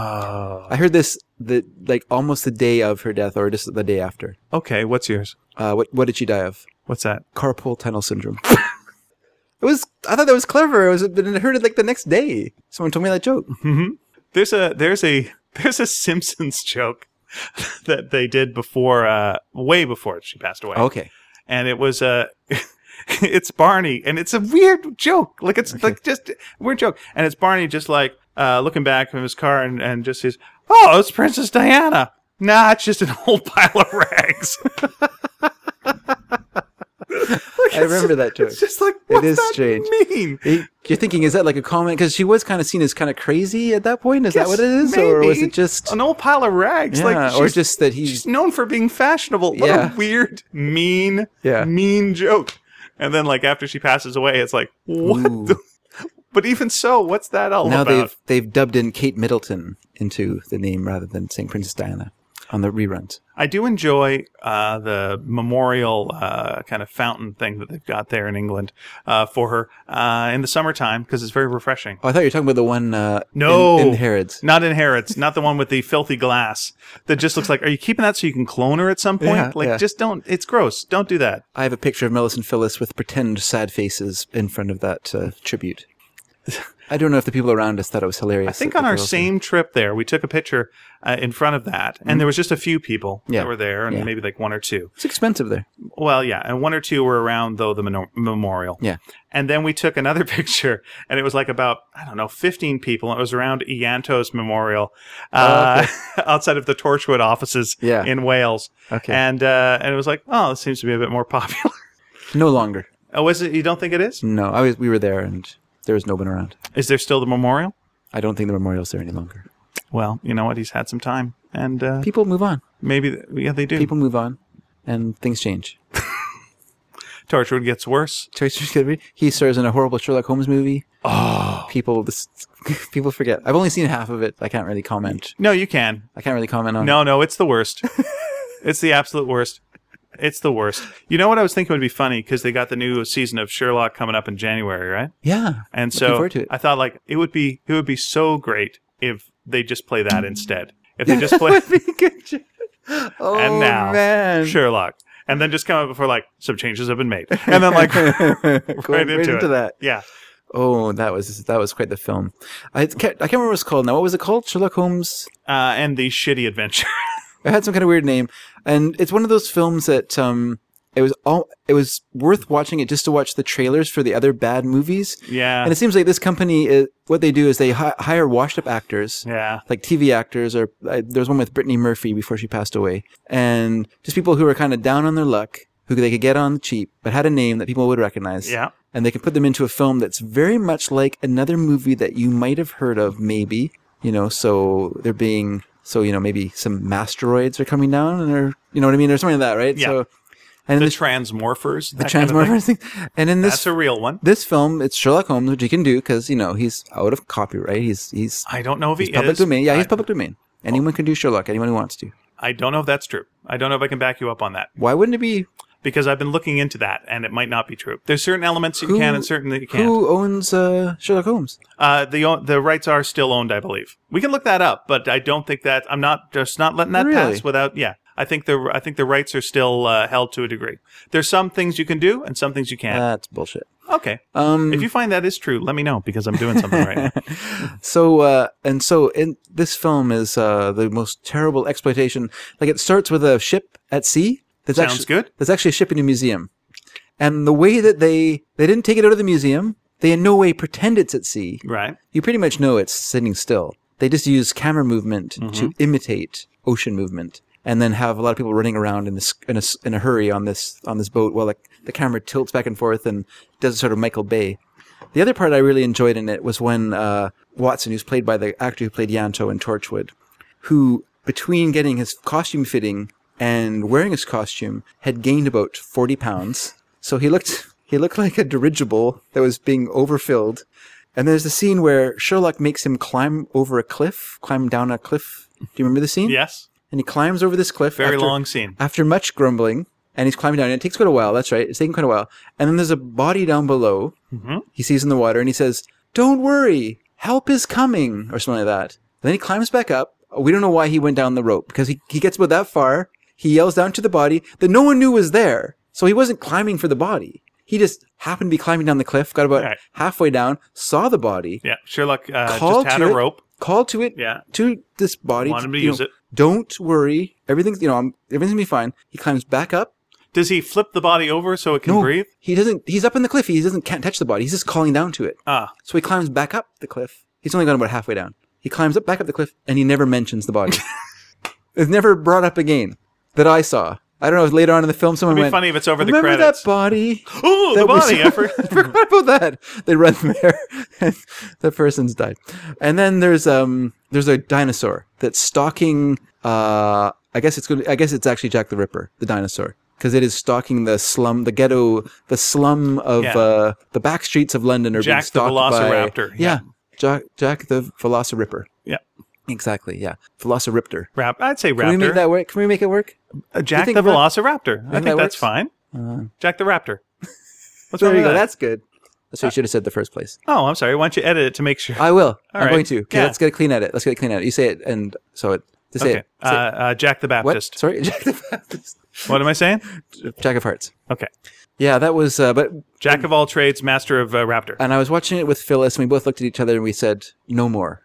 B: Oh,
A: I heard this the like almost the day of her death, or just the day after.
B: okay. What's yours?
A: Uh, what what did she die of?
B: What's that?
A: Carpal tunnel syndrome. It was. I thought that was clever. It was. But I heard it like the next day. Someone told me that joke.
B: There's a there's a there's a Simpsons joke that they did before, uh, way before she passed away.
A: Okay.
B: And it was uh, it's Barney, and it's a weird joke. Like it's
A: Okay.
B: like just a weird joke, and it's Barney just like uh, looking back from his car and, and just says, "Oh, it's Princess Diana." Nah, it's just an old pile of rags.
A: I remember that joke.
B: It's just like, what's
A: It is
B: that
A: strange.
B: mean?
A: Hey, You're thinking, is that like a comment? Because she was kind of seen as kind of crazy at that point. Is that
B: Yes,
A: what it is, or was
B: maybe.
A: it just
B: An old pile of rags?
A: yeah,
B: like
A: or
B: she's-
A: just that he's
B: She's known for being fashionable. What
A: Yeah.
B: a weird, mean,
A: Yeah.
B: mean joke. And then, like, after she passes away, it's like, what
A: Ooh.
B: the... But even so, what's that all
A: now
B: about?
A: they've they've dubbed in Kate Middleton into the name rather than saying Princess Diana on the reruns.
B: I do enjoy uh, the memorial uh, kind of fountain thing that they've got there in England uh, for her uh, in the summertime because it's very refreshing.
A: Oh, I thought you were talking about the one uh,
B: No.
A: in, in Harrods.
B: Not in Harrods, not the one with the filthy glass that just looks like, are you keeping that so you can clone her at some point?
A: Yeah,
B: like,
A: yeah.
B: just don't, it's gross. Don't do that.
A: I have a picture of Millicent Phyllis with pretend sad faces in front of that uh, tribute. I don't know if the people around us thought it was hilarious.
B: I think
A: that
B: on
A: the
B: our
A: girls-
B: same trip there, we took a picture uh, in front of that, and there was just a few people
A: Yeah.
B: that were there, and
A: Yeah.
B: maybe like one or two.
A: It's expensive there.
B: Well, yeah, and one or two were around, though, the meno- memorial.
A: Yeah.
B: And then we took another picture, and it was like about, I don't know, fifteen people. And it was around Ianto's memorial uh, outside of the Torchwood offices
A: Yeah.
B: in Wales.
A: Okay.
B: And uh, and it was like, oh, this seems to be a bit more popular.
A: No longer.
B: Oh, is it? You don't think it is?
A: No, I was. We were there, and there was no one around.
B: Is there still the memorial?
A: I don't think the memorial's there any longer.
B: Well, you know what? He's had some time. And uh,
A: People move on.
B: maybe, th- yeah, they do.
A: People move on, and things change.
B: Torchwood gets worse.
A: Tracy Goodread. He stars in a horrible Sherlock Holmes movie.
B: Oh.
A: People, this, people forget. I've only seen half of it. I can't really comment.
B: No, you can.
A: I can't really comment on.
B: No, no, it's the worst. It's the absolute worst. It's the worst. You know what I was thinking would be funny? Because they got the new season of Sherlock coming up in January, right?
A: Yeah.
B: And
A: Looking
B: so
A: forward to it.
B: I thought like it would be it would be so great if they just play that instead. If they just play
A: Oh
B: And now,
A: man,
B: Sherlock, and then just come up before like some changes have been made, and then like
A: Go
B: right into, it.
A: that.
B: Yeah.
A: Oh, that was that was quite the film. I can't, I can't remember what it's called now. What was it called? Sherlock Holmes.
B: Uh, and the shitty adventure.
A: It had some kind of weird name, and it's one of those films that um, it was all it was worth watching it just to watch the trailers for the other bad movies.
B: Yeah.
A: And it seems like this company, is, what they do is they hi- hire washed-up actors,
B: Yeah.
A: like T V actors, or uh, there was one with Brittany Murphy before she passed away, and just people who were kind of down on their luck, who they could get on cheap, but had a name that people would recognize.
B: Yeah.
A: And they can put them into a film that's very much like another movie that you might have heard of, maybe. You know, so they're being, so, you know, maybe some masteroids are coming down, and or you know what I mean? Or something like that, right?
B: Yeah.
A: So, and
B: The
A: this,
B: Transmorphers.
A: the
B: that kind of thing.
A: Transmorphers thing. And in this
B: That's a real one.
A: this film, it's Sherlock Holmes, which he can do because, you know, he's out of copyright. He's he's,
B: I don't know if he
A: he's public
B: is.
A: domain. Yeah, he's
B: I,
A: public domain. Anyone can do Sherlock. Anyone who wants to.
B: I don't know if that's true. I don't know if I can back you up on that
A: Why wouldn't it be?
B: because I've been looking into that, and it might not be true. There's certain elements that you
A: Who-
B: can and certain that you can't.
A: Who owns uh, Sherlock Holmes?
B: Uh, the o- the rights are still owned, I believe. We can look that up, but I don't think that I'm not just not letting that
A: Really?
B: pass without. Yeah, I think the I think the rights are still uh, held to a degree. There's some things you can do and some things you can't.
A: That's bullshit.
B: okay,
A: Um,
B: if you find that is true, let me know because I'm doing something right now.
A: So, uh, and so in this film is uh, the most terrible exploitation. Like it starts with a ship at sea. That's
B: Sounds
A: actually,
B: good.
A: There's actually a ship in a museum. And the way that they, they didn't take it out of the museum, they in no way pretend it's at sea.
B: Right.
A: You pretty much know it's sitting still. They just use camera movement
B: Mm-hmm.
A: to imitate ocean movement, and then have a lot of people running around in this in a, s- in a hurry on this on this boat while the, the camera tilts back and forth and does sort of Michael Bay. The other part I really enjoyed in it was when uh, Watson, who's played by the actor who played Yanto in Torchwood, who between getting his costume fitting and wearing his costume had gained about forty pounds. So he looked he looked like a dirigible that was being overfilled. And there's the scene where Sherlock makes him climb over a cliff, climb down a cliff. Do you remember the scene?
B: Yes.
A: And he climbs over this cliff.
B: Very
A: after,
B: long scene.
A: After much grumbling, and he's climbing down. And it takes quite a while. That's right. It's taking quite a while. And then there's a body down below.
B: Mm-hmm.
A: He sees in the water, and he says, "Don't worry, help is coming," or something like that. Then he climbs back up. We don't know why he went down the rope, because he, he gets about that far. He yells down to the body that no one knew was there. So he wasn't climbing for the body. He just happened to be climbing down the cliff, got about
B: Right.
A: halfway down, saw the body,
B: Yeah. Sherlock uh,
A: called
B: just had
A: to
B: a
A: it,
B: rope.
A: called to it,
B: Yeah.
A: to this body.
B: Wanted him to
A: you
B: use
A: know,
B: it.
A: Don't worry. Everything's, you know, I'm, everything's going to be fine. He climbs back up.
B: Does he flip the body over so it can
A: No,
B: breathe?
A: he doesn't. He's up in the cliff. He doesn't, can't touch the body. He's just calling down to it.
B: Ah.
A: So he climbs back up the cliff. He's only gone about halfway down. He climbs up back up the cliff, and he never mentions the body. It's never brought up again that I saw. I don't know if later on in the film someone
B: It'd be
A: went,
B: funny if it's over the
A: remember
B: credits.
A: that body?
B: Oh, the
A: that was-
B: body. I for-
A: I forgot about that. They run there, and the person's died. And then there's um there's a dinosaur that's stalking. Uh, I guess it's good. I guess it's actually Jack the Ripper, the dinosaur, because it is stalking the slum, the ghetto, the slum of
B: Yeah.
A: uh, the back streets of London are being
B: Jack the
A: stalked
B: Velociraptor,
A: by
B: yeah.
A: yeah, Jack Jack the Velociraptor.
B: Yeah.
A: Exactly. Yeah, Velociraptor.
B: Rap- I'd say
A: Can we make
B: raptor.
A: that work? Can we make it work?
B: Uh, Jack
A: think
B: the
A: rap-
B: Velociraptor. I think
A: that
B: that's
A: works?
B: fine.
A: Uh,
B: Jack the Raptor. What's
A: there
B: wrong
A: you
B: with
A: go.
B: that?
A: That's good. That's what you should have said in the first place.
B: Oh, I'm sorry. Why don't you edit it to make sure?
A: I will. I'm
B: right.
A: going to. Okay,
B: Yeah.
A: let's get a clean edit. Let's get a clean edit. You say it, and so it. Just say
B: okay.
A: it.
B: Uh,
A: Say it.
B: uh, Jack the
A: What?
B: Baptist.
A: Sorry, Jack the Baptist.
B: What am I saying?
A: Jack of Hearts.
B: Okay.
A: Yeah, that was. Uh, but
B: Jack of all trades, master of uh, Raptor.
A: and I was watching it with Phyllis, and we both looked at each other, and we said, "No more,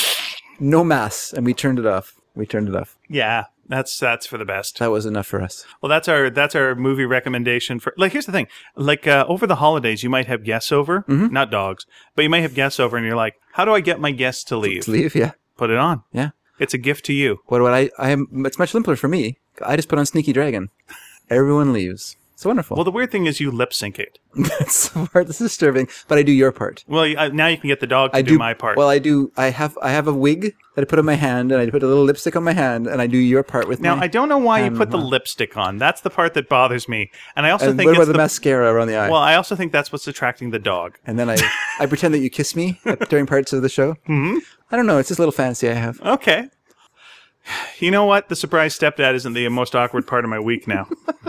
A: no mass," and we turned it off. We turned it off.
B: Yeah, that's that's for the best.
A: That was enough for us.
B: Well, that's our that's our movie recommendation for. Like, here's the thing. Like uh, over the holidays, you might have guests over,
A: Mm-hmm.
B: not dogs, but you might have guests over, and you're like, "How do I get my guests to leave?"
A: To leave, yeah,
B: Put it on.
A: yeah.
B: It's a gift to you.
A: What? What? I? I am. It's much simpler for me. I just put on Sneaky Dragon. Everyone leaves. It's wonderful.
B: Well, the weird thing is you lip sync it.
A: That's the part that's disturbing. But I do your part.
B: Well, uh, now you can get the dog to
A: I
B: do,
A: do
B: my part.
A: Well, I do. I have. I have a wig that I put on my hand, and I put a little lipstick on my hand, and I do your part with
B: now,
A: my.
B: I don't know why you
A: hand
B: put the
A: on.
B: lipstick on. That's the part that bothers me. And I also
A: And
B: think
A: what
B: it's
A: about the,
B: the
A: mascara around the eye?
B: well, I also think that's what's attracting the dog.
A: and then I, I pretend that you kiss me at- during parts of the show. Mm-hmm. I don't know. It's just a little fantasy I have.
B: Okay. You know what? The surprise stepdad isn't the most awkward part of my week now.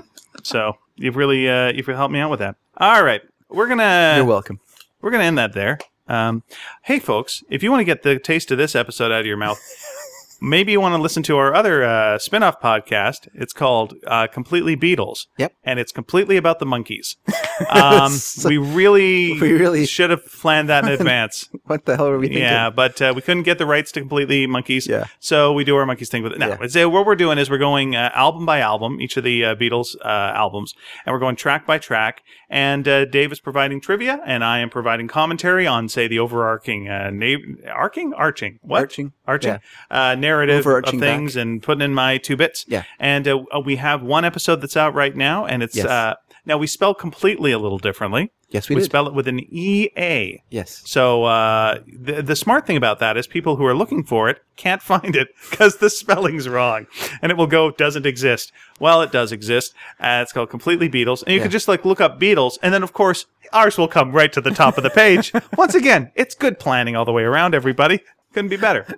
B: So you've really uh, you've helped me out with that. All right, we're gonna
A: You're welcome.
B: we're gonna end that there. Um, hey, folks, if you want to get the taste of this episode out of your mouth, maybe you want to listen to our other uh, spin-off podcast. It's called uh, Completely Beatles.
A: Yep.
B: And it's completely about the monkeys. Um,
A: So-
B: we really,
A: We really-
B: should have planned that in advance.
A: What the hell are we thinking?
B: Yeah, but uh, we couldn't get the rights to Completely Monkeys.
A: Yeah.
B: So we do our monkeys thing with it. Now,
A: Yeah.
B: it's, uh, what we're doing is we're going uh, album by album, each of the uh, Beatles uh, albums, and we're going track by track. And uh, Dave is providing trivia, and I am providing commentary on, say, the overarching, uh, na- arcing, arching, what?
A: Arching.
B: Arching uh, narrative
A: Overarching
B: of things,
A: back.
B: and putting in my two bits.
A: Yeah.
B: And uh, we have one episode that's out right now, and it's
A: Yes.
B: uh, now we spell completely a little differently.
A: Yes, we
B: we
A: did.
B: spell it with an E A.
A: Yes.
B: So uh, the the smart thing about that is people who are looking for it can't find it because the spelling's wrong, and it will go doesn't exist. Well, it does exist. Uh, it's called Completely Beatles, and you
A: Yeah.
B: can just like look up Beatles, and then of course ours will come right to the top of the page. Once again, it's good planning all the way around. Everybody couldn't be better.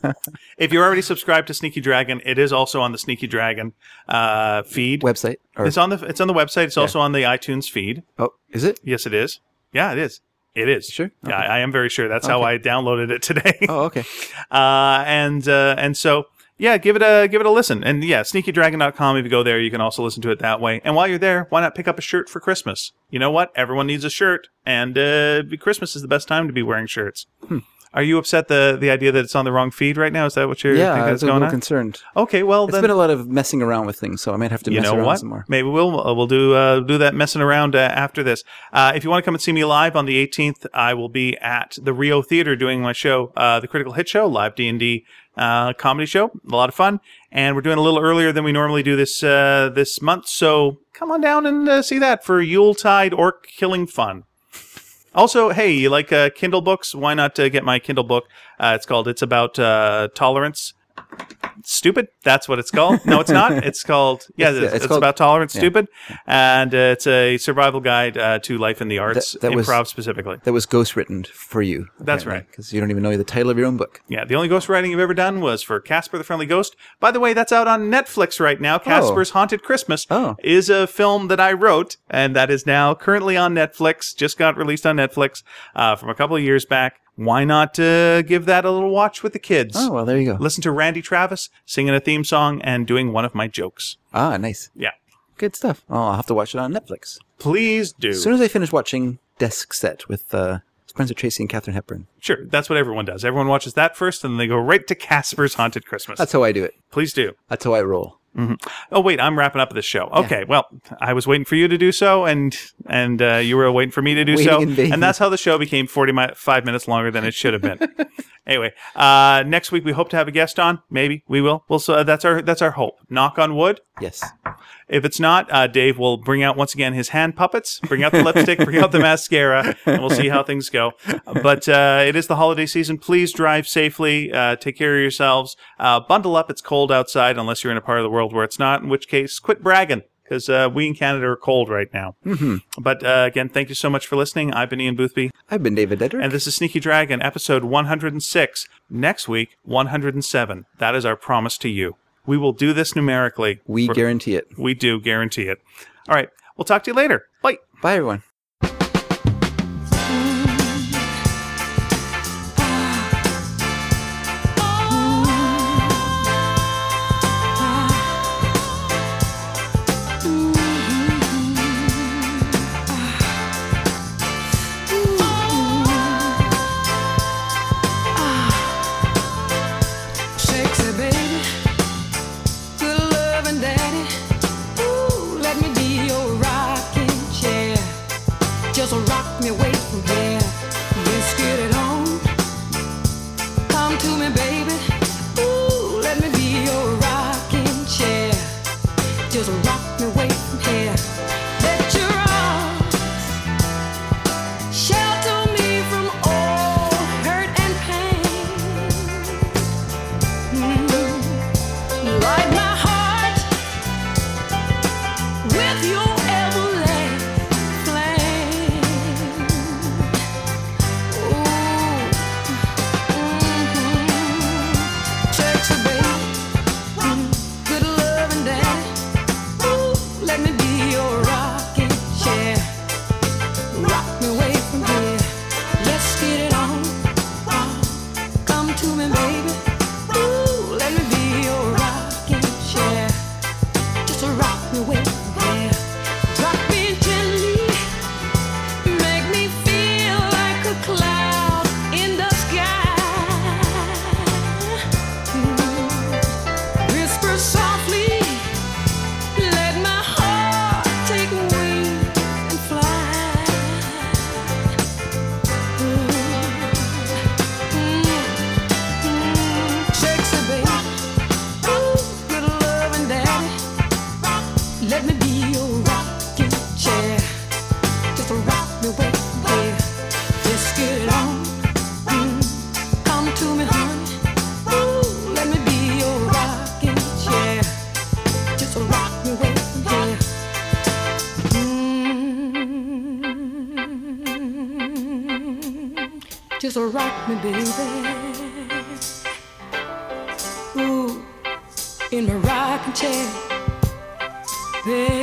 B: If you're already subscribed to Sneaky Dragon, it is also on the Sneaky Dragon uh, feed.
A: Website. Or,
B: It's on the it's on the website. It's also on the iTunes feed.
A: oh, is it?
B: Yes, it is. Yeah, it is. It is.
A: Sure?
B: Yeah, I I am very sure. That's how I downloaded it today.
A: Oh, okay.
B: Uh, and uh, and so yeah, give it a give it a listen. And yeah, sneaky dragon dot com. If you go there, you can also listen to it that way. And while you're there, why not pick up a shirt for Christmas? You know what? Everyone needs a shirt, and uh, Christmas is the best time to be wearing shirts.
A: Hmm.
B: Are you upset the the idea that it's on the wrong feed right now? Is that what you're
A: Yeah,
B: thinking
A: I
B: that's
A: was a
B: going
A: little
B: on?
A: concerned.
B: Okay, well
A: It's
B: then.
A: been a lot of messing around with things, so I might have to
B: You
A: mess
B: know
A: around
B: what?
A: some more.
B: Maybe we'll uh, we'll do uh, do that messing around uh, after this. Uh, if you want to come and see me live on the eighteenth, I will be at the Rio Theater doing my show, uh, the Critical Hit Show, live D and D uh, comedy show. A lot of fun, and we're doing a little earlier than we normally do this uh, this month. So come on down and uh, see that for Yuletide orc killing fun. Also, hey, you like uh, Kindle books? Why not uh, get my Kindle book? Uh, it's called It's About uh, Tolerance. Stupid? That's what it's called. No, it's not. It's called, yeah,
A: It's-
B: it's,
A: yeah, it's
B: it's
A: called-
B: about tolerance,
A: yeah.
B: stupid. And uh, it's a survival guide uh, to life in the arts,
A: That- that was-
B: improv specifically.
A: That was ghostwritten for you.
B: That's right.
A: Because you don't even know the title of your own book.
B: Yeah, the only ghostwriting you've ever done was for Casper the Friendly Ghost. By the way, that's out on Netflix right now. Casper's Haunted Christmas
A: Oh.
B: is a film that I wrote, and that is now currently on Netflix. Just got released on Netflix uh, from a couple of years back. Why not uh, give that a little watch with the kids?
A: Oh, well, there you go.
B: Listen to Randy Travis singing a theme song and doing one of my jokes.
A: Ah, nice.
B: Yeah.
A: Good stuff. Oh, I'll have to watch it on Netflix.
B: Please do.
A: As soon as I finish watching Desk Set with uh, Spencer Tracy and Katharine Hepburn.
B: Sure, that's what everyone does. Everyone watches that first, and then they go right to Casper's Haunted Christmas.
A: That's how I do it.
B: Please do.
A: That's how I roll.
B: Mm-hmm. Oh, wait, I'm wrapping up this show. Okay, yeah. Well, I was waiting for you to do so, and and uh, you were waiting for me to do so. And that's how the show became forty-five minutes longer than it should have been. Anyway, uh, next week we hope to have a guest on. Maybe we will. We'll so that's our that's our hope. Knock on wood.
A: Yes.
B: If it's not, uh, Dave will bring out once again his hand puppets, bring out the lipstick, bring out the mascara, and we'll see how things go. But uh, it is the holiday season. Please drive safely. Uh, take care of yourselves. Uh, bundle up. It's cold outside, unless you're in a part of the world where it's not, in which case, quit bragging, because uh, we in Canada are cold right now.
A: Mm-hmm.
B: But uh, again, thank you so much for listening. I've been Ian Boothby.
A: I've been David Dedrick.
B: And this is Sneaky Dragon, episode one hundred six. Next week, one hundred seven. That is our promise to you. We will do this numerically.
A: We For, guarantee it.
B: We do guarantee it. All right. We'll talk to you later. Bye.
A: Bye, everyone.
C: Just rock me away from here. Let's get it on. Come to me, baby. Ooh, let me be your rocking chair. Just rock me away from here. Let your arms shelter me from all hurt and pain. Mm-hmm. Light my heart with your Just rock me, baby. Ooh, in my rocking chair, baby.